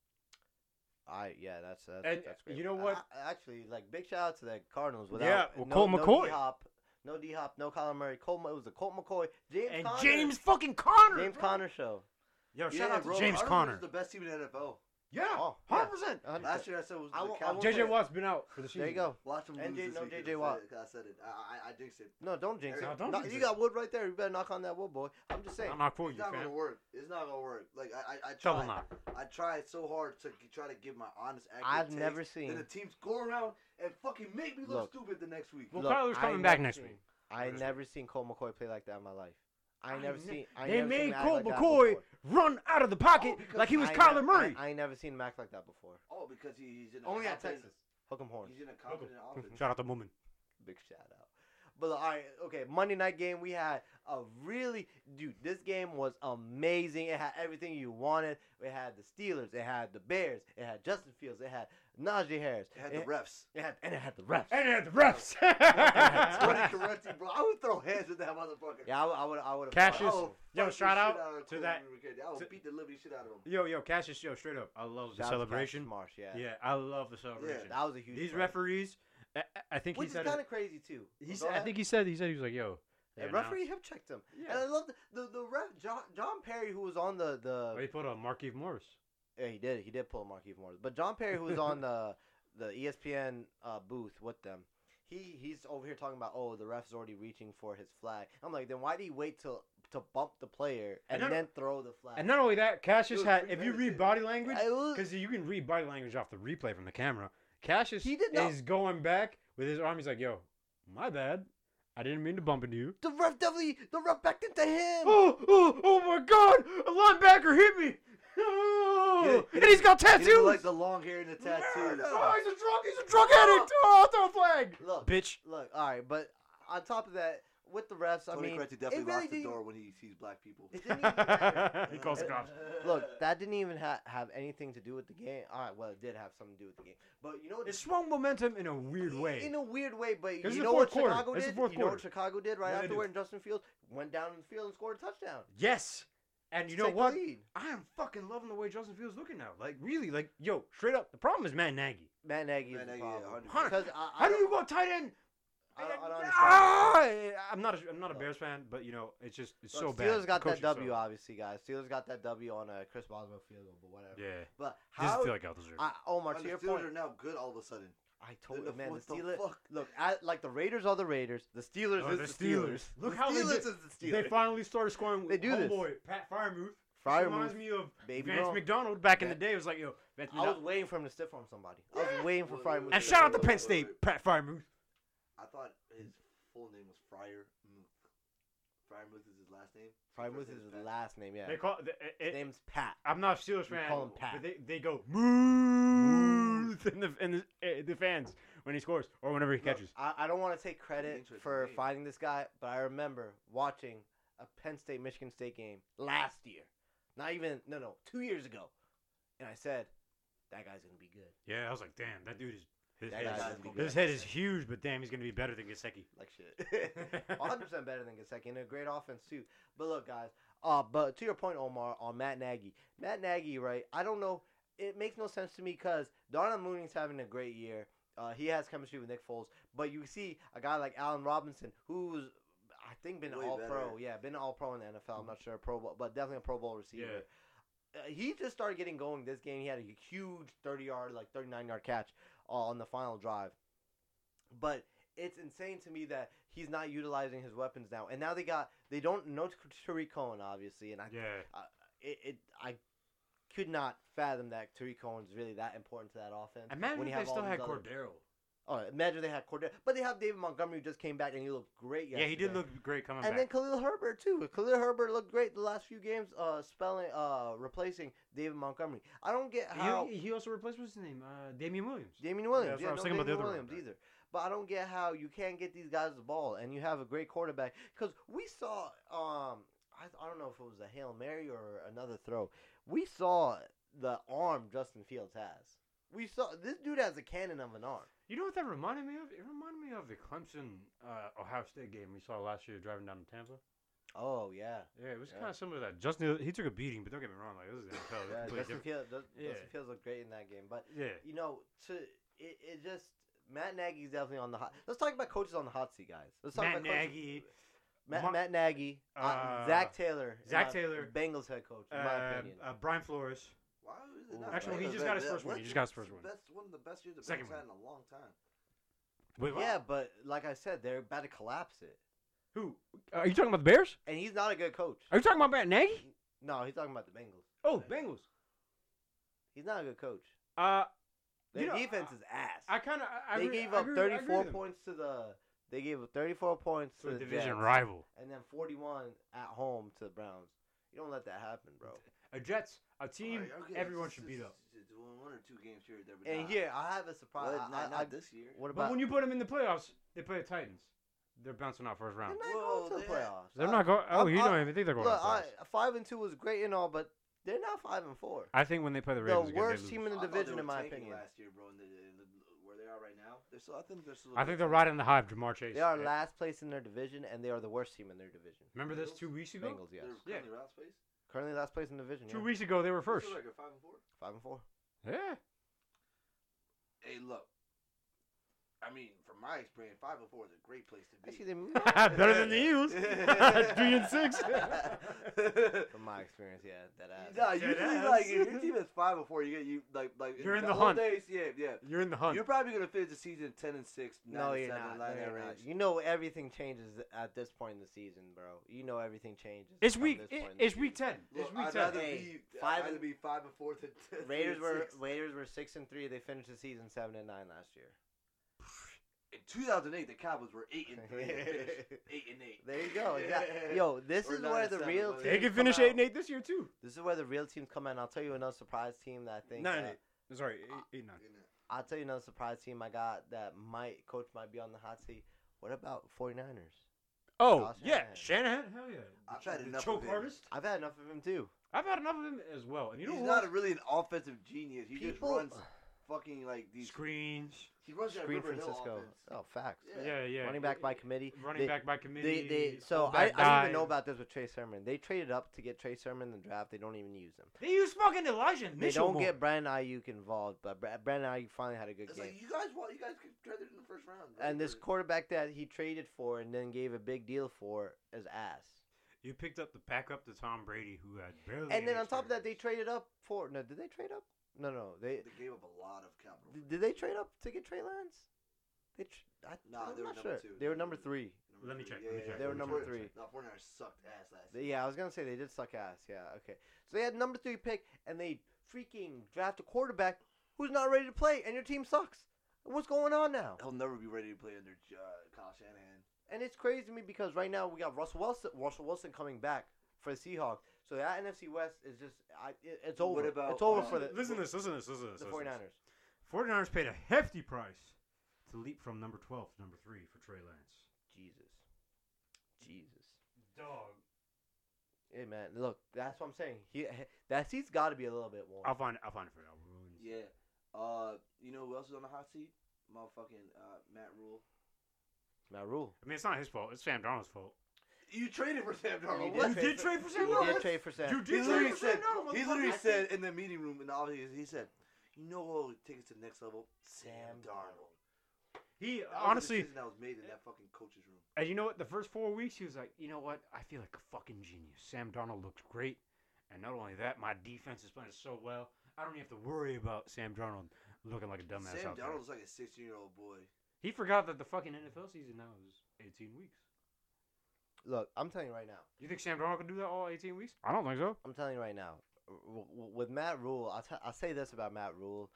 I yeah, that's that's, And that's great. you know what? I, actually, like big shout out to the Cardinals. Without, Yeah, well, no, Colt no McCoy. D-Hop, no D Hop, no Kyler Murray. Colt, it was the Colt McCoy, James and Conner, James fucking Conner. James bro. Conner show. Yo, shout out to bro, James Cardinals Conner. is the best team in the N F L. Yeah, Oh, hundred percent. one hundred Last percent. year I said it was I the won't- I Cowboys. won't J J say- Watt's been out for the season. There you go. Watch them And lose J- this no week. J I J said Watt. it, I said it. I, I, I jinxed it. No, don't jinx No, it. don't No, jinx you it. got wood right there. You better knock on that wood, boy. I'm just saying. I'm not quoting It's you, not fam. gonna work. It's not gonna work. Like I, I, I Shovel tried. knock. I tried so hard to g- try to give my honest, accurate I've takes. never Then seen. the teams go around and fucking make me Look. look, stupid the next week. Well, Look, Kyler's I coming back never next seen- week. I Never never seen Colt McCoy play like that in my life. I, I never ne- seen. I They never seen made him act Colt like that McCoy before. run out of the pocket Oh, because like he was I Kyler ne- Murray. I, I ain't never seen him act like that before. Oh, because he, he's in a Only at confident- Texas. Hook 'em horns. He's in a confident offense. Shout out to Moomin. Big shout out. But all right, okay. Monday night game, we had a really, dude. This game was amazing. It had everything you wanted. It had the Steelers. It had the Bears. It had Justin Fields. It had Najee Harris. It had the refs. It had, and it had the refs. And it had the refs. Tony Corretti, bro. I would throw hands with that motherfucker. Yeah, I would. I would have. Cassius. I would Yo, fuck the shout shit out of to Corey that- Ricketts. I would to- beat the living shit out of him. Yo, yo, Cassius, yo, straight up. I love the celebration. Marsh, yeah. Yeah, I love the celebration. That was a huge. These play. referees, I, I- I think which he is said kind it. of crazy too. He Go said, I ahead. think he said he said he was like, yo. The yeah, referee nah. hip checked him. Yeah. And I love the the, the ref John, John Perry, who was on the the. Oh, he put on Markeith Morris. Yeah, he did. He did pull Marquise Morris. But John Perry, who was on the the E S P N uh, booth with them, he he's over here talking about, oh, the ref's already reaching for his flag. I'm like, then why do you wait till to bump the player and, And not- then throw the flag? And not only that, Cassius It was had. If you premeditated. read body language, I was- because you can read body language off the replay from the camera. Cassius He did not- is going back with his arm. He's like, yo, my bad. I didn't mean to bump into you. the ref definitely the ref backed into him. Oh, oh, oh my God! A linebacker hit me. Oh, He didn't- he and he's got He tattoos. didn't like the long hair and the tattoos. Oh, he's a drug. He's a drug addict. Oh, throw a flag. Look, Bitch. look, all right, but on top of that, with the refs, I Tony mean, Corretti it definitely really locks the didn't- door when he sees black people. It didn't even matter. He calls the cops. Look, that didn't even ha- have anything to do with the game. All right, well, it did have something to do with the game, but you know what? It swung momentum in a weird way. In a weird way, but This is you the know what fourth quarter. Chicago This is did? the fourth You know what quarter. Chicago did right What did they afterward, do? and Justin Fields went down in the field and scored a touchdown. Yes. And you To know take the what? lead. I am fucking loving the way Justin Fields looking now. Like really, like yo, straight up. The problem is Matt Nagy. Matt Nagy is Matt the Nagy, problem. yeah, one hundred percent. Because I, I How do don't- you go tight end? I don't, I don't Ah! understand. I'm not. A, I'm not a Bears fan, but you know, it's just it's so Look, bad. Steelers got The that coaching W, sucks. obviously, guys. Steelers got that W on a Chris Boswell field goal, but whatever. Yeah. But This how? feel like I'll deserve. I, Omar, And to the your Steelers point, are now good all of a sudden. I told you, The- man. what The the Steelers. fuck? Look, I, like the Raiders are the Raiders. The Steelers Oh, is the the Steelers. Look The how they Steelers did- is the Steelers. They finally started scoring. They do this. Homeboy, Pat Fryermuth. Fryer reminds move. me of Baby Vance girl. McDonald back in Yeah. the day. It was like yo, Vance I was McDonald. waiting for him to stiff arm somebody. I was Yeah. waiting for Wait, Fryer. wait, Muth And to shout out to wait, Penn wait, State, wait. Pat Fryermuth. I thought his full name was Fryer Muth. Fryer Muth is his last name. Fryer First Muth name is his Pat. last name. Yeah. They call it, His it, name's Pat. I'm not a Steelers We fan, call him Pat. but they, they go Muth in the in the, uh, the fans when he scores or whenever he Look, catches. I, I don't want to take credit Interesting for name. finding this guy, but I remember watching a Penn State Michigan State game last year. Not even no no two years ago, and I said that guy's gonna be good. Yeah, I was like, damn, that dude is his That head, guy's is, gonna be his good. head is huge, but damn, he's gonna be better than Gesicki. Like shit. percent better than Gesicki, and a great offense too. But look, guys, uh, but to your point, Omar, on Matt Nagy, Matt Nagy, right? I don't know. It makes no sense to me because Darnell Mooney's having a great year. Uh, he has chemistry with Nick Foles, but you see a guy like Allen Robinson, who's I think been Way All better. Pro, yeah, been All Pro in the N F L. I'm not sure Pro Bowl, but definitely a Pro Bowl receiver. Yeah. Uh, he just started getting going this game. He had a huge thirty yard, like thirty-nine yard catch uh, on the final drive. But it's insane to me that he's not utilizing his weapons now. And now they got they don't know Tariq Cohen obviously, and I Yeah. uh, it, it I could not fathom that Tariq Cohen's really that important to that offense. Imagine when if you they have all still these had other- Cordero. Oh, imagine they had Cordero, but they have David Montgomery who just came back and he looked great. Yeah, Yesterday. he did look great coming And back. then Khalil Herbert too. Khalil Herbert looked great the last few games, uh, spelling, uh, replacing David Montgomery. I don't get how He, he also replaced what's his name, uh, Damian Williams. Damian Williams. that's what Yeah, I was no thinking about the Damian other Williams running either. But I don't get how you can't get these guys the ball and you have a great quarterback. Because we saw, um, I, I don't know if it was a Hail Mary or another throw. We saw the arm Justin Fields has. We saw this dude has a cannon of an arm. You know what that reminded me of? It reminded me of the Clemson uh, Ohio State game we saw last year driving down to Tampa. Oh yeah. Yeah, it was Yeah. kind of similar to that. Justin, he took a beating, but don't get me wrong, like this is the N F L. Yeah, completely Justin different. Fields, does, Yeah. Justin Fields looked great in that game. But Yeah. you know, to it, it just Matt Nagy's definitely on the hot. Let's talk about coaches on the hot seat, guys. Let's talk Matt about coaches- Nagy, Matt, Ma- Matt Nagy, uh, Uh, Zach Taylor, in Zach my- Taylor, Bengals head coach, in my uh, opinion. uh, Brian Flores. Why is Ooh. it not Actually, he Bengals? just got his That- first one. He that's just got his the first one. Best, one of the best years the Second Bengals had one. in a long time. Wait, what? Yeah, but like I said, they're about to collapse it, Who? Are you talking about the Bears? and he's not a good coach. Are you talking about Matt Nagy? No, he's talking about the Bengals. Oh, Bengals. He's not a good coach. Uh, Their You know, defense is ass. I kind of. they gave up thirty-four points to the. They gave up thirty-four points to to a the division Jets, rival. and then forty-one at home to the Browns. You don't let that happen, bro. A Jets, a team Alright, okay, everyone it's- should it's- beat up. it's- it's one or two games here or there, but And not- here, I have a surprise. Well, I, not, I, not I- this year. what But about? when you put them in the playoffs, they play the Titans. They're bouncing out first they're round. not Whoa, going to the they had- playoffs. They're I- not going. Oh, I'm- you I'm- don't even think they're going Look, to the I, playoffs. five and two was great and all, but they're not five and four. I think when they play the The Ravens again, they worst lose. team in the I thought division, they in were my tanking opinion. Last year, bro, and the, the, where they are right now, they're still. I think they're still. a I think good they're team. riding the hive, Jamar Chase. They are Yeah. last place in their division, and they are the worst team in their division. Remember this two weeks ago? Bengals, yes. They're Yeah. currently last place. Currently last place in the division. Two yeah. weeks ago, they were What's first. their record, five and four. Five and four. Yeah. Hey, look. I mean, from my experience, five and four is a great place to be. Actually, they Better than the Eagles. Three and six. From my experience, yeah, that ass. Nah, Dead usually ass. like if your team is five before you get you like like You're in the the whole hunt. Days, yeah, yeah. You're in the hunt. You're probably gonna finish the season ten and six, nine No, and you're seven, not. nine No, that you're not. range. You know everything changes at this point in the season, bro. You know everything changes. It's from week. this It, point in the it's week season. ten. It's Look, week I'd ten. rather Hey, be five five I'd rather and- be five and four than than three Raiders and were six. Raiders were six and three. They finished the season seven and nine last year. In two thousand eight, the Cowboys were eight and three. and finished eight and eight. There you go. Exactly. Yo, this Or is nine where and the seven, real whatever. They teams can come finish out. eight and eight this year too. This is where the real teams come in. I'll tell you another surprise team that I think. Nine and uh, eight. Sorry, eight, eight nine. I'll tell you another surprise team I got that might coach might be on the hot seat. What about 49ers? Oh Kyle yeah, Shanahan. Shanahan. Hell yeah. I've The had ch- the enough choke of him. artist. I've had enough of him too. I've had enough of him as well. And you know He's who not else? a really an offensive genius. He just People- runs fucking like these. Screens. He runs that Screen River Hill Francisco. offense. Oh, facts. Yeah, yeah. Running back by committee. Running They- back by committee. They, they, so I, fullback I didn't even dive. know about this with Trey Sermon. They traded up to get Trey Sermon in the draft. They don't even use him. They use fucking Elijah They Mitchell don't more. get Brandon Ayuk involved, but Bra- Brandon Ayuk finally had a good It's game. like you guys, well, you guys could trade it in the first round. And this Or- quarterback that he traded for and then gave a big deal for is ass. You picked up the backup to Tom Brady, who had barely. And then any on top of that, they experience. traded up for no. Did they trade up? No, no. They They gave up a lot of capital. did, did they trade up to get Trey Lance? They tr- I, Nah, I'm they were not number sure. two. They were number three. Number Let me three. check, Yeah, let me yeah, check, yeah. They were The number 49ers- three. No, 49ers sucked ass last They- year. Yeah, I was gonna say they did suck ass. Yeah, okay. So they had number three pick, and they freaking draft a quarterback who's not ready to play, and your team sucks. What's going on now? He'll never be ready to play under uh, Kyle Shanahan. And it's crazy to me because right now we got Russell Wilson, Russell Wilson coming back for the Seahawks. So that N F C West is just, I, it, it's over. What about, it's over uh, for the Listen to this. Listen to this. Listen to this. the listen to this. 49ers. 49ers paid a hefty price to leap from number twelve to number three for Trey Lance. Jesus, Jesus. Dog. Hey man, look, that's what I'm saying. He that seat's got to be a little bit warm. I'll find it. I'll find it for you. Ruins. Yeah. Uh, you know who else is on the hot seat? Motherfucking uh, Matt Rule. Matt Rule. I mean, it's not his fault. It's Sam Darnold's fault. You traded for Sam Darnold. You What? did You did trade for Sam He Darnold? did trade for Sam. You He did literally trade for said. Sam Darnold, He motherfucker. literally I said in the meeting room, and obviously he said, "You know what would take us to the next level? Sam Darnold." He That was a honestly, decision that was made in that fucking coach's room. and you know what? The first four weeks, he was like, you know what? I feel like a fucking genius. Sam Darnold looks great, and not only that, my defense is playing so well. I don't even have to worry about Sam Darnold looking like a dumbass Sam out there. Darnold's like a sixteen-year-old boy. He forgot that the fucking N F L season now is eighteen weeks. Look, I'm telling you right now. You think Sam Darnold can do that all eighteen weeks? I don't think so. I'm telling you right now. w- w- With Matt Rule, I'll, t- I'll say this about Matt Rule.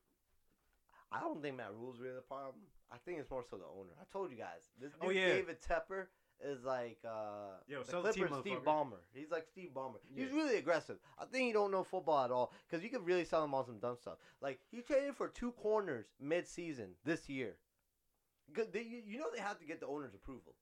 I don't think Matt Rule's really the problem. I think it's more so the owner. I told you guys. This Oh, dude, yeah. David Tepper is like uh, Yo, the sell the team, Clippers Steve motherfucker. Ballmer. He's like Steve Ballmer. He's Yeah. really aggressive. I think he don't know football at all because you could really sell him on some dumb stuff. Like he traded for two corners mid-season this year. Good, they, you you know they have to get the owner's approval.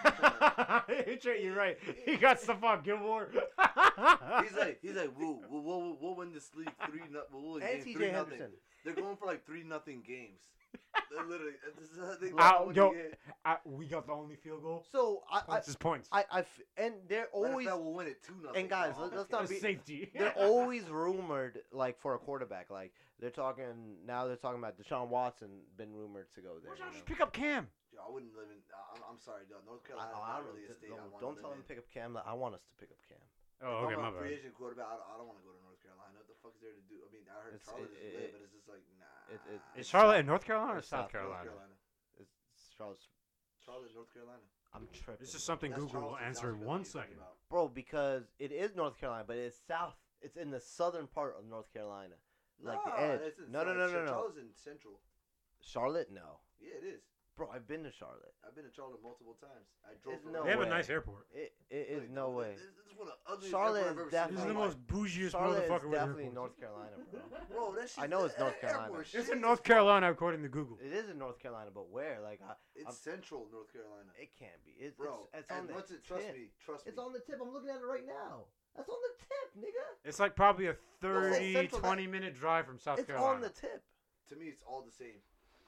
You're right. He got Stephon Gilmore. He's like, he's like, we'll, we'll, we'll, we'll win this league three. No, we'll win And games T three J nothing. Henderson. They're going for like three nothing games. They're literally, this is how they Ow, win yo, the game. I, we got the only field goal. So I, I, Points is points. I, I f- and they're always Matter of fact, we'll win it two nothing. and guys, let- let's not That's be. safety. They're always rumored like for a quarterback. Like they're talking now. They're talking about Deshaun Watson been rumored to go there. Why you don't know? you just pick up Cam? Yo, I wouldn't live in. I'm, I'm sorry, though. North I, Carolina I is not don't, really a state. I don't, want don't to tell live them to in. pick up Cam. I want us to pick up Cam. Oh, okay, if my I'm a free bad. agent quarterback, I don't, I don't want to go to North Carolina. What the fuck is there to do? I mean, I heard It's- Charlotte it- is it- lit, but it's just like, nah. it- it- Is it's Charlotte South- in North Carolina or it's South South North Carolina? Carolina. It's Charles. Charlotte, North Carolina. I'm tripping. This is something That's Google will Charleston, answer in South one Carolina you're second. talking about. Bro, because it is North Carolina, but it's south. It's in the southern part of North Carolina, like the Nah, edge. it's in No, no, South- no, no, no. Charlotte's in Central. Charlotte, no. Yeah, it is. Bro, I've been to Charlotte. I've been to Charlotte multiple times. I drove. It's around. no They have a way. nice airport. It it is Wait, no way. This, this is one of the ugliest Charlotte airports I've is ever This seen is in the my most life. bougiest Charlotte is motherfucker with definitely airports. North Carolina, bro. Bro, that shit's I know it's the North airport Carolina. shit It's in is North fuck- Carolina according to Google. It is in North Carolina, but where? Like, I, It's I'm- Central North Carolina. it can't be. It's Bro, it's, it's and on the once it, trust tip. me, trust me. It's on the tip. I'm looking at it right now. That's on the tip, nigga. It's like probably a thirty, Central- twenty minute drive from South It's Carolina. on the tip. To me, it's all the same.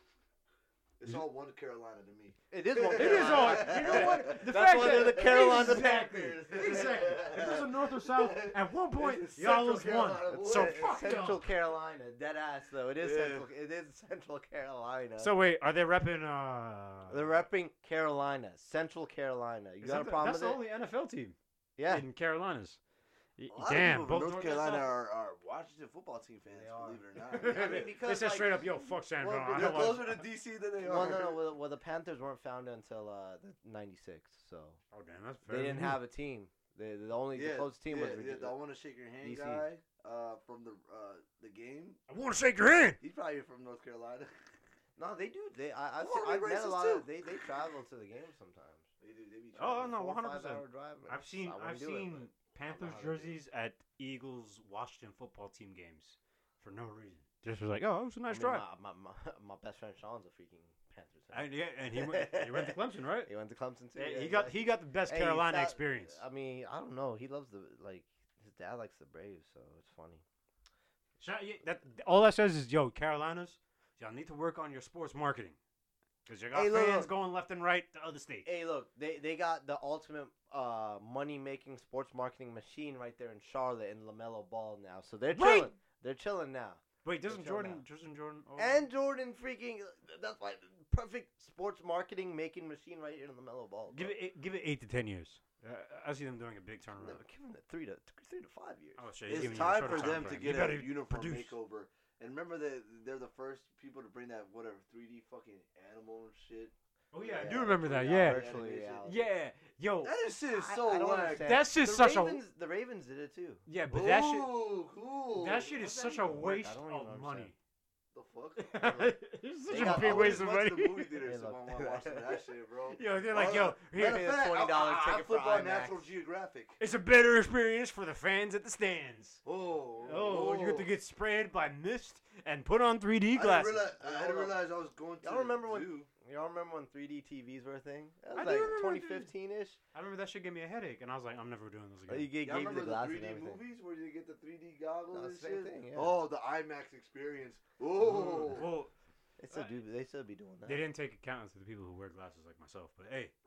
It's all one Carolina to me. It is one. It It is all. Carolina. You know what? The That's fact why that they're the Carolina exactly, Panthers. exactly. If there's a north or south, at one point It's y'all Central was one. Carolina, boy. So It's fuck Central y'all. Carolina, dead ass though. It is Yeah. Central. It is Central Carolina. So wait, are they repping? Uh, they're repping Carolina, Central Carolina. You is got that a the- problem That's with the it? only N F L team Yeah. in Carolinas. Y- A lot Damn, of people both from North and Carolina South. are, are Washington football team fans. They are. Believe it or not. I mean, they because, said like- straight up, "Yo, fuck San Well, Antonio." I They're don't like- closer to D C than they are. Well, no, no. Well, well, the Panthers weren't founded until uh, the ninety-six, so Oh damn, that's fair. they didn't have a team. They, the only the Yeah, closest team yeah, was yeah, Virginia. the I want to shake your hand D C. guy uh, from the uh, the game. I want to shake your hand. He's probably from North Carolina. No, they do. They I I've, Well, seen- I've they're met a racist lot too. of they they travel to the game sometimes. They do. They be Oh, traveling. no, Four, one hundred percent. five-hour drive. I've seen I wouldn't I've do it, seen but- Panthers how to do it. jerseys at Eagles Washington football team games for no reason. Just was like, oh, it was a I nice mean, drive. My, my, my, my best friend Sean's a freaking Panthers fan. And, yeah, and he went, he went to Clemson, right? He went to Clemson too. Yeah, yeah, he got exactly. he got the best Hey, Carolina South- experience. I mean, I don't know. He loves the like. His dad likes the Braves, so it's funny. Shout- yeah, that all that says is, yo, Carolinas, y'all need to work on your sports marketing because you got Hey, look, fans look. going left and right to other states. Hey, look, they they got the ultimate uh money making sports marketing machine right there in Charlotte in Lamelo Ball now. So they're Right. chilling. They're chilling now. Wait, doesn't chill Jordan, now. doesn't Jordan, oh, And Jordan freaking. That's why perfect sports marketing making machine right here in Lamelo Ball. give bro. it eight, give it eight to ten years. Uh, I see them doing a big No, turnaround. give him the three to three to five years. Oh shit, he's It's giving you a time shorter for time them to frame. get You better a uniform produce. makeover. And remember that they're the first people to bring that whatever three D fucking animal and shit. Oh yeah, I Yeah, do remember that. yeah, Yeah, Virtual animation. reality. yeah, yo, That is shit is I- so I don't whack. understand. that's just the such a Ravens, the Ravens did it too. yeah, but that shit, Ooh, cool. that shit is How's that such a even work? I waste don't even of money. understand. The fuck? It's They such got- a big I waste of went money. to the movie theater, Hey, so look. I'm watching that shit, bro. Yo, they're like, Oh, yo, Matter here, of Pay the fact, twenty dollars I- I ticket for flip on IMAX. Natural Geographic. it's a better experience for the fans at the stands. Oh, Oh, you get to oh. get sprayed by mist and put on three D I glasses. didn't realize, I Hold didn't up. realize I was going to Y'all remember the when- zoo. Y'all remember when three D T Vs were a thing? That I was do like remember twenty that. fifteen ish. I remember that shit gave me a headache, and I was like, I'm never doing this Oh, again. you get, Y'all gave you remember the the glasses three and D everything. movies where you get the three D goggles No, and it's the shit? same thing, yeah. Oh, the IMAX experience. Oh. Well, They still do. They still be doing that. they didn't take account to the people who wear glasses like myself, but hey,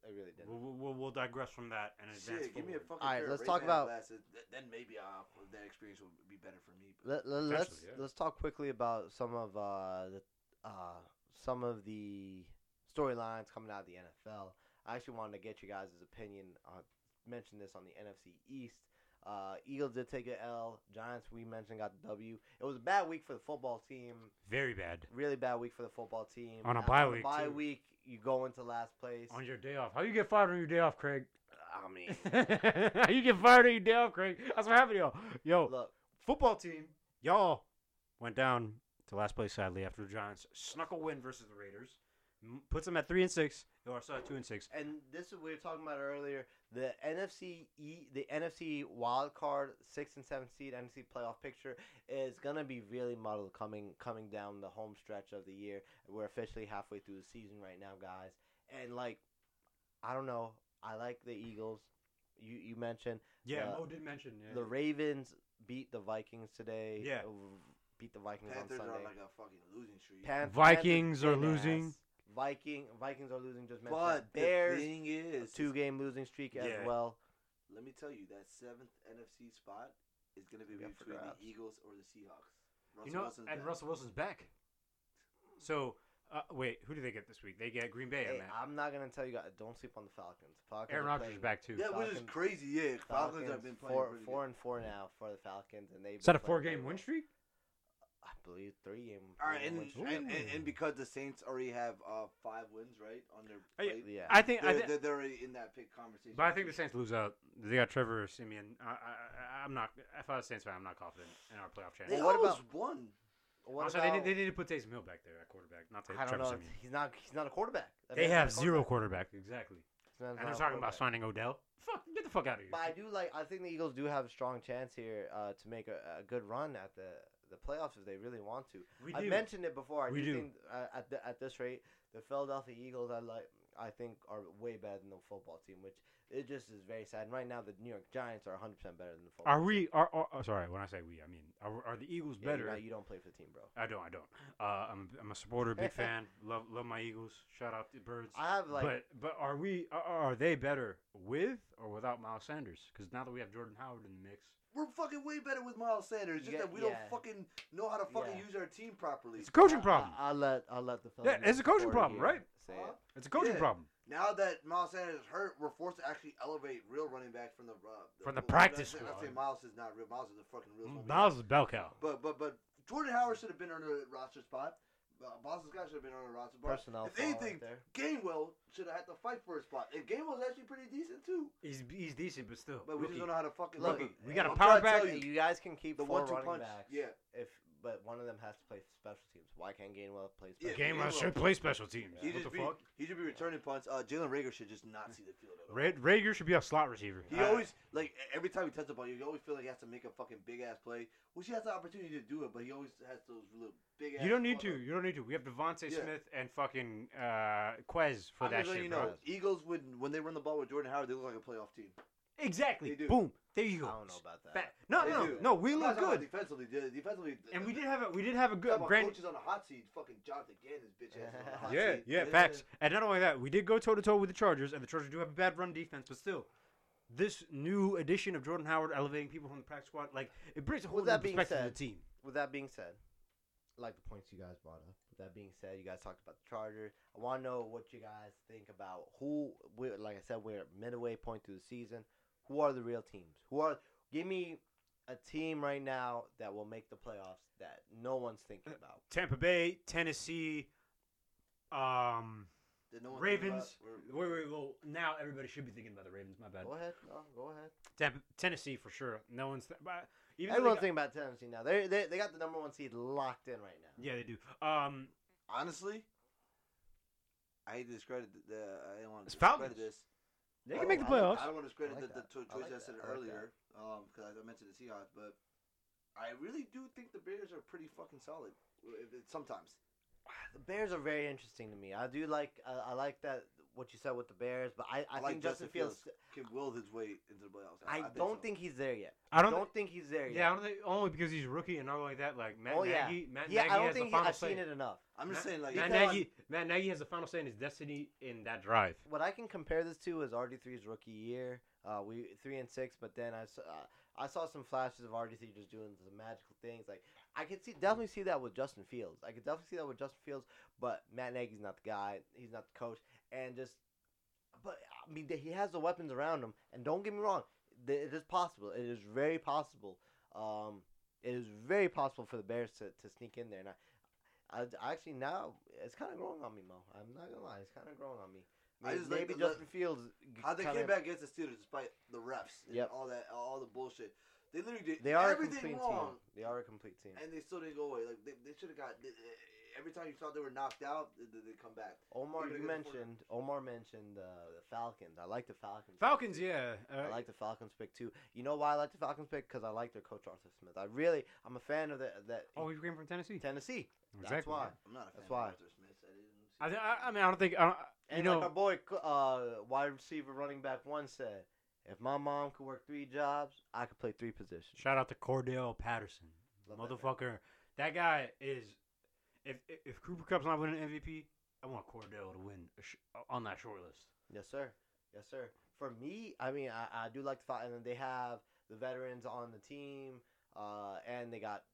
They really didn't. We'll, we'll, we'll digress from that and advance Shit, give me a forward. fucking Alright, pair let's of talk Ray-Ban about- glasses. Th- Then maybe uh, that experience will be better for me. Let, let, let's Potentially, yeah. let's talk quickly about some of uh, the uh, some of the storylines coming out of the N F L. I actually wanted to get you guys' opinion. I mentioned this on the N F C East. Uh, Eagles did take an L. Giants, we mentioned, got the W. It was a bad week for the football team. Very bad. Really bad week for the football team. On a Now, bye on week, bye too. week, you go into last place. On your day off. How you get fired on your day off, Craig? I mean, How you get fired on your day off, Craig? That's what happened to y'all. Yo, look, football team, y'all went down to last place sadly after the Giants snuck a win versus the Raiders. M- Puts them at three and six. Or sorry, two and six. and this is what we were talking about earlier. The N F C E, the N F C wild card, sixth and seventh seed N F C playoff picture is gonna be really muddled coming coming down the home stretch of the year. We're officially halfway through the season right now, guys. And like, I don't know. I like the Eagles. You you mentioned Yeah, Uh, Mo did mention. Yeah. the Ravens beat the Vikings today. Yeah. uh, beat the Vikings Panthers on are on Sunday. like a fucking losing streak. Pan- Vikings Panthers are dead losing. ass. Viking Vikings are losing. Just mentioned but that. Bears the thing is, two game losing streak as Yeah. well. let me tell you, that seventh N F C spot is going to be Yeah, for between the grabs. Eagles or the Seahawks. Russell You know, Wilson's and back. Russell Wilson's back. So, uh, wait, who do they get this week? They get Green Bay Hey, on that. I'm not gonna tell you guys. Don't sleep on the Falcons. Falcons Aaron are Rodgers playing- is back too. Yeah, which is Falcons- crazy. Yeah, Falcons, have been playing four, pretty four good. and four now for the Falcons, and they. Is that a four-game win streak? I believe three game. All right, and, win streak. and, and, and because the Saints already have uh, five wins, right, on their Hey, plate, yeah. I think. they're, I think they're, they're already in that pick conversation. but I think the Saints lose out. They got Trevor Simeon. I, I, I'm not. If I was a Saints fan, I'm not confident in our playoff they chances. what almost about- won. What Also, about, they, need, they need to put Taysom Hill back there at quarterback, not Tay- I don't Trevor know. Simeon. He's not. He's not a quarterback. That They man's not have a zero quarterback, exactly. This man's And not they're a talking about quarterback. signing Odell. Fuck, get the fuck out of here. But I do like. I think the Eagles do have a strong chance here uh, to make a, a good run at the the playoffs if they really want to. We I do. mentioned it before. I We do, do. think uh, at the, at this rate, the Philadelphia Eagles, I like. I think are way better than the football team, which it just is very sad. And right now, the New York Giants are one hundred percent better than the football. Are team. we? Are, are oh, sorry? When I say we, I mean are, are the Eagles Yeah, better? you're not- you don't play for the team, bro. I don't. I don't. Uh, I'm. I'm a supporter, big fan. Love. Love my Eagles. Shout out the Birds. I have like. but but are we? Are, are they better with or without Miles Sanders? Because now that we have Jordan Howard in the mix, We're fucking way better with Miles Sanders. Just Yeah, that we yeah. don't fucking know how to fucking Yeah. use our team properly. it's a coaching problem. I, will let I'll let the Yeah, it's a coaching supporter problem, here right? Say Huh? it. It's a coaching Yeah. problem. Now that Miles Sanders is hurt, we're forced to actually elevate real running backs from the uh, From the well, practice I say- I squad. say Miles is not real. Miles is a fucking real. zombie. Miles is bell cow. But but but Jordan Howard should have been on the roster spot. Uh, Boston Scott should have been on the roster spot. Personnel If foul right anything, there. Gainwell should have had to fight for a spot. And Gainwell's actually pretty decent too. He's he's decent, but still. But we rookie. just don't know how to fucking Look, look. we got a I'm power trying to back. tell Hey, you, you guys can keep the four one-two running punch. backs. Yeah. If but one of them has to play special teams. Why can't Gainwell play Yeah, special Game Gainwell. should play special teams. He What just the be fuck? he should be returning punts. Uh, Jalen Rager should just not see the field at all. Red Rager should be a slot receiver. He Uh, always like every time he touches the ball, you always feel like he has to make a fucking big ass play, which he has the opportunity to do it, but he always has those little big. You don't need to. You don't need to. We have Devontae Yeah. Smith and fucking uh, Quez for I'm that just letting shit, you know, bro. Eagles when when they run the ball with Jordan Howard, they look like a playoff team. Exactly. They do. Boom. There you go. I don't know about that. Fat- No, They no, do. no. We I'm look not talking about good, defensively. de- Defensively, and we did have a we did have a Talk good. about Grand, coaches on the hot seat. Fucking Jonathan Gannon's bitch ass. on the hot yeah, seat. yeah, facts. And not only that, we did go toe to toe with the Chargers, and the Chargers do have a bad run defense, but still, this new addition of Jordan Howard elevating people from the practice squad, like it brings a whole With new that being perspective to said- the team. With that being said, I like the points you guys brought up. With that being said, you guys talked about the Chargers. I want to know what you guys think about who. We, like I said, we're at midway point through the season. Who are the real teams? Who are? Give me a team right now that will make the playoffs that no one's thinking about. Tampa Bay, Tennessee, um, Did no one think about- Ravens. we're- Wait, wait, well, now everybody should be thinking about the Ravens. My bad. Go ahead. No, go ahead. Tampa, Tennessee for sure. No one's. Th- but even though they Everyone's got- thinking about Tennessee now. They they they got the number one seed locked in right now. Yeah, they do. Um, Honestly, I hate to discredit the. the I don't want It's to discredit Falcons. this. they Oh, can make the I like- playoffs. I don't want to discredit I like the, the that. cho- I choice like I, that. said I like earlier, um, because I mentioned the Seahawks, but I really do think the Bears are pretty fucking solid. If it- Sometimes. The Bears are very interesting to me. I do like. I, I like that what you said with the Bears, but I, I, I like think Justin, Justin Fields. Fields can will his way into the playoffs. I, think don't so. think he's there yet. I don't. don't think he's there yet. yeah, I don't think only because he's a rookie and not like that. Like Matt oh yeah, Nagy. Matt yeah. Nagy I don't has think the he, final I've say. seen it enough. I'm just Matt, saying, like, Matt because- Nagy. Matt Nagy has the final say in his destiny in that drive. What I can compare this to is R D three's rookie year. Uh, we three and six, but then I saw, uh, I saw some flashes of R D three just doing some magical things. Like I could see definitely see that with Justin Fields. I could definitely see that with Justin Fields, but Matt Nagy's not the guy. He's not the coach, and just. But I mean, he has the weapons around him, and don't get me wrong, it is possible. It is very possible. Um, it is very possible for the Bears to, to sneak in there. And I, I actually now it's kind of growing on me, Mo. I'm not gonna lie, it's kind of growing on me. I Maybe, just like maybe the- Justin Fields. How they kinda- came back against the Steelers despite the refs and Yep. all that, all the bullshit. They literally did They are a everything complete wrong, team. They are a complete team. and they still didn't go away. Like they, they should have got. They, every time you thought they were knocked out, they, they come back. Omar, even you against the mentioned Omar mentioned uh, the Falcons. I like the Falcons. Falcons, yeah. I Uh, like the Falcons pick too. You know why I like the Falcons pick? Because I like their coach Arthur Smith. I really, I'm a fan of the, that oh, he came from Tennessee. Tennessee. Exactly. That's why. I'm not a fan That's why. of Arthur Smith. I didn't see I, th- I, I mean, I don't think. I don't, And you know, like our boy, uh, wide receiver, running back one said, "If my mom could work three jobs, I could play three positions." shout out to Cordell Patterson, Love that motherfucker. That guy is. If if if Cooper Cup's not winning M V P, I want Cordell to win a sh- on that short list. Yes, sir. Yes, sir. For me, I mean, I, I do like the fact, and then they have the veterans on the team, uh, and they got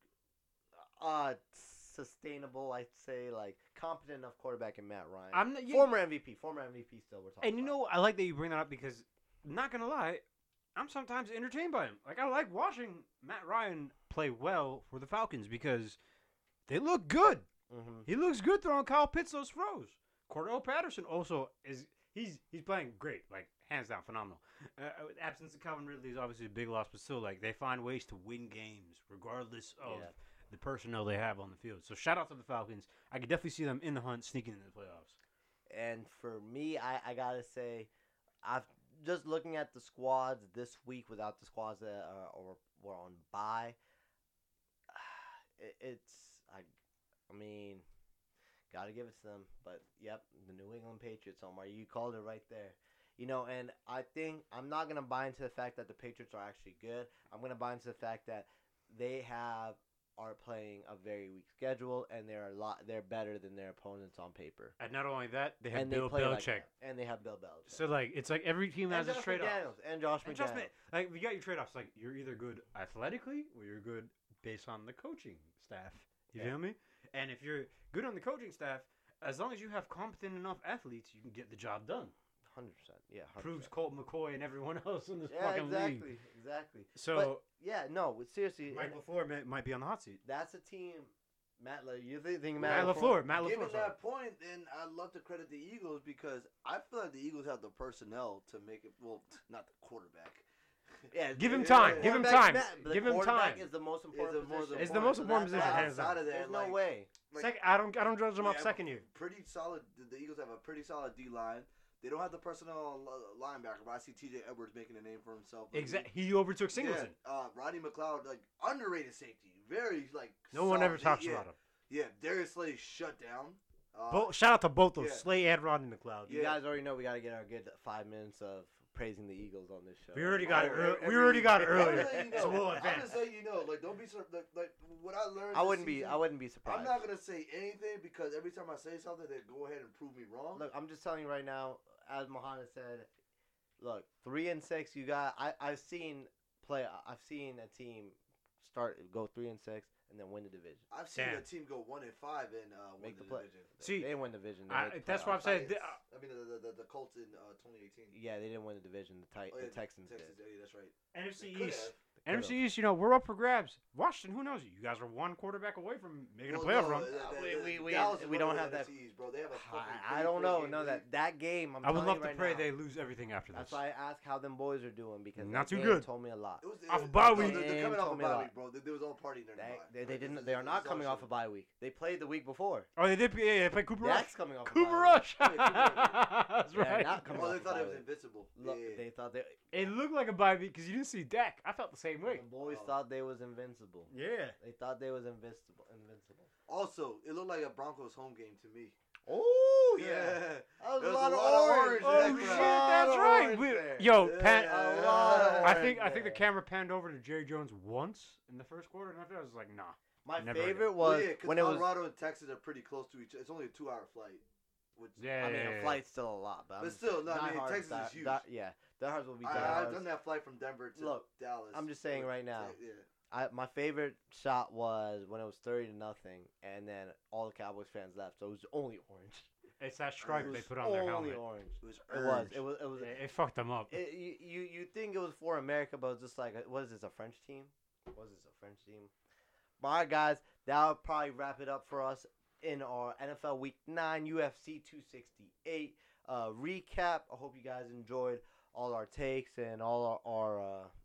a, a sustainable, I'd say, like competent enough quarterback in Matt Ryan. I'm not, you, former M V P, former M V P. Still, we're talking. and you about. know, I like that you bring that up because, I'm not gonna lie, I'm sometimes entertained by him. Like I like watching Matt Ryan play well for the Falcons because they look good. Mhm. He looks good throwing Kyle Pitts those throws. Cordell Patterson also is he's he's playing great, like hands down phenomenal. Uh, with absence of Calvin Ridley is obviously a big loss, but still, like they find ways to win games regardless of Yeah. the personnel they have on the field. So shout out to the Falcons. I could definitely see them in the hunt, sneaking into the playoffs. And for me, I, I gotta say, I've just looking at the squads this week without the squads that are or were on bye. It, it's I, I mean, gotta give it to them. But yep, the New England Patriots, Omar, you called it right there. You know, and I think I'm not gonna buy into the fact that the Patriots are actually good. I'm gonna buy into the fact that they have are playing a very weak schedule, and they're a lot. They're better than their opponents on paper. And not only that, they have and Bill they play Belichick. like that. And they have Bill Belichick. So like it's like every team and has its Josh trade offs. McDaniels. And Josh And McDaniels. trust me, like you got your trade offs. Like you're either good athletically or you're good based on the coaching staff. You Yeah. feel me? And if you're good on the coaching staff, as long as you have competent enough athletes, you can get the job done. one hundred percent. Yeah, one hundred percent. Proves Colt McCoy and everyone else in this Yeah, fucking exactly. league. Exactly. So But, yeah, no, seriously. Mike and LaFleur may, might be on the hot seat. that's a team. Matt, Le- you think, think Matt Matt, LaFleur. Matt Given LaFleur. sorry. that point, then I'd love to credit the Eagles because I feel like the Eagles have the personnel to make it. Well, not the quarterback. Yeah, Give him Yeah, time. yeah, Give him quarterback's time. Matt- the Give him quarterback time. is the most Is important the most position. It's the most important so that- position, that hands down. outside of that, There's no like, way. like, Second, I don't. I don't judge them we off have second a year. Pretty solid. The, the Eagles have a pretty solid D line. They don't have the personnel li- linebacker, but I see T J Edwards making a name for himself. Like, Exactly. He overtook Singleton. Yeah, uh, Rodney McLeod, like underrated safety, very like. No one ever solid. talks yeah, about him. Yeah, Darius Slay shut down. Uh, Both, shout out to both those yeah. Slay and Rodney McLeod. You Yeah. guys already know we got to get our good five minutes of praising the Eagles on this show. We already got Oh, it. Early. every We already got it I'm earlier. just letting you So know. we'll I'm advance. just letting you know. Like, don't be sur- like, like what I learned. I this wouldn't be. season, I wouldn't be surprised. I'm not gonna say anything because every time I say something, they go ahead and prove me wrong. Look, I'm just telling you right now. As Mohamed said, look, three and six. You got. I I've seen play. I've seen a team start go three and six and then win the division. I've seen Damn. a team go one and five and uh, win Make the, the play. division. See, They didn't win the division. They I, made the that's what I'm playoffs. saying. Titans. The- I mean, the, the, the, the Colts in uh, twenty eighteen. Yeah, they didn't win the division. The, ti- Oh, yeah, the Texans, Texans, did. yeah, that's right. N F C They could East. have. N F C East, you know, we're up for grabs. Washington, who knows? You guys are one quarterback away from making Well, a playoff no, run. the- the- Uh, the- we- the we- we- Dallas is we one don't of the have that- N F C East, bro. They have a fucking I, I don't three, know. four No, game that lead. that game. I'm I would telling love you to right pray now, they lose everything after this. That's why I asked how them boys are doing because Not that too game good. told me a lot. It was, Off it- a bye no, week. They're, they're coming Game off a told me a bye lot. week, bro. They, they was all partying during They, the bye. they, they Like, didn't. this They is- are this not is coming our off a shit. bye week. They played the week before. Oh, they did. Yeah, they played Cooper Rush. That's coming off. Cooper a bye Rush. Yeah, Cooper That's Yeah, right. not coming Oh, off they a thought bye it was week. invincible. week. Look, yeah. they thought they. It looked like a bye week because you didn't see Dak. I felt the same way. The boys Oh. thought they was invincible. Yeah. They thought they was invincible. Invincible. Also, it looked like a Broncos home game to me. Oh yeah. Yeah. That was There a was lot a of lot of orange. orange Oh in shit, that A lot that's of right. orange We, there. yo, Yeah. Pat. A lot of I orange think I think the there. camera panned over to Jerry Jones once in the first quarter, and after that, I was like, nah. My Never favorite again. Well, was yeah, because when it was. Colorado and Texas are pretty close to each other. It's only a two-hour flight. Which, Yeah, I mean, yeah, a yeah. flight's still a lot, but, I'm But just still, saying, no, I mean, diehards, Texas is die- huge. die- yeah, diehards will be I, I've diehards. done that flight from Denver to Look, Dallas. I'm just saying Or- right now. Yeah. I my favorite shot was when it was thirty to nothing, and then all the Cowboys fans left, so it was only orange. It's that stripe It they was put on their only helmet. orange. It was. It was. orange. It was. It was. It, it fucked them up. It, you, you you think it was for America, but it was just like, what is this, a French team? What is this, a French team? But all right, guys, that'll probably wrap it up for us in our N F L Week nine U F C two sixty-eight uh, recap. I hope you guys enjoyed all our takes and all our, our uh,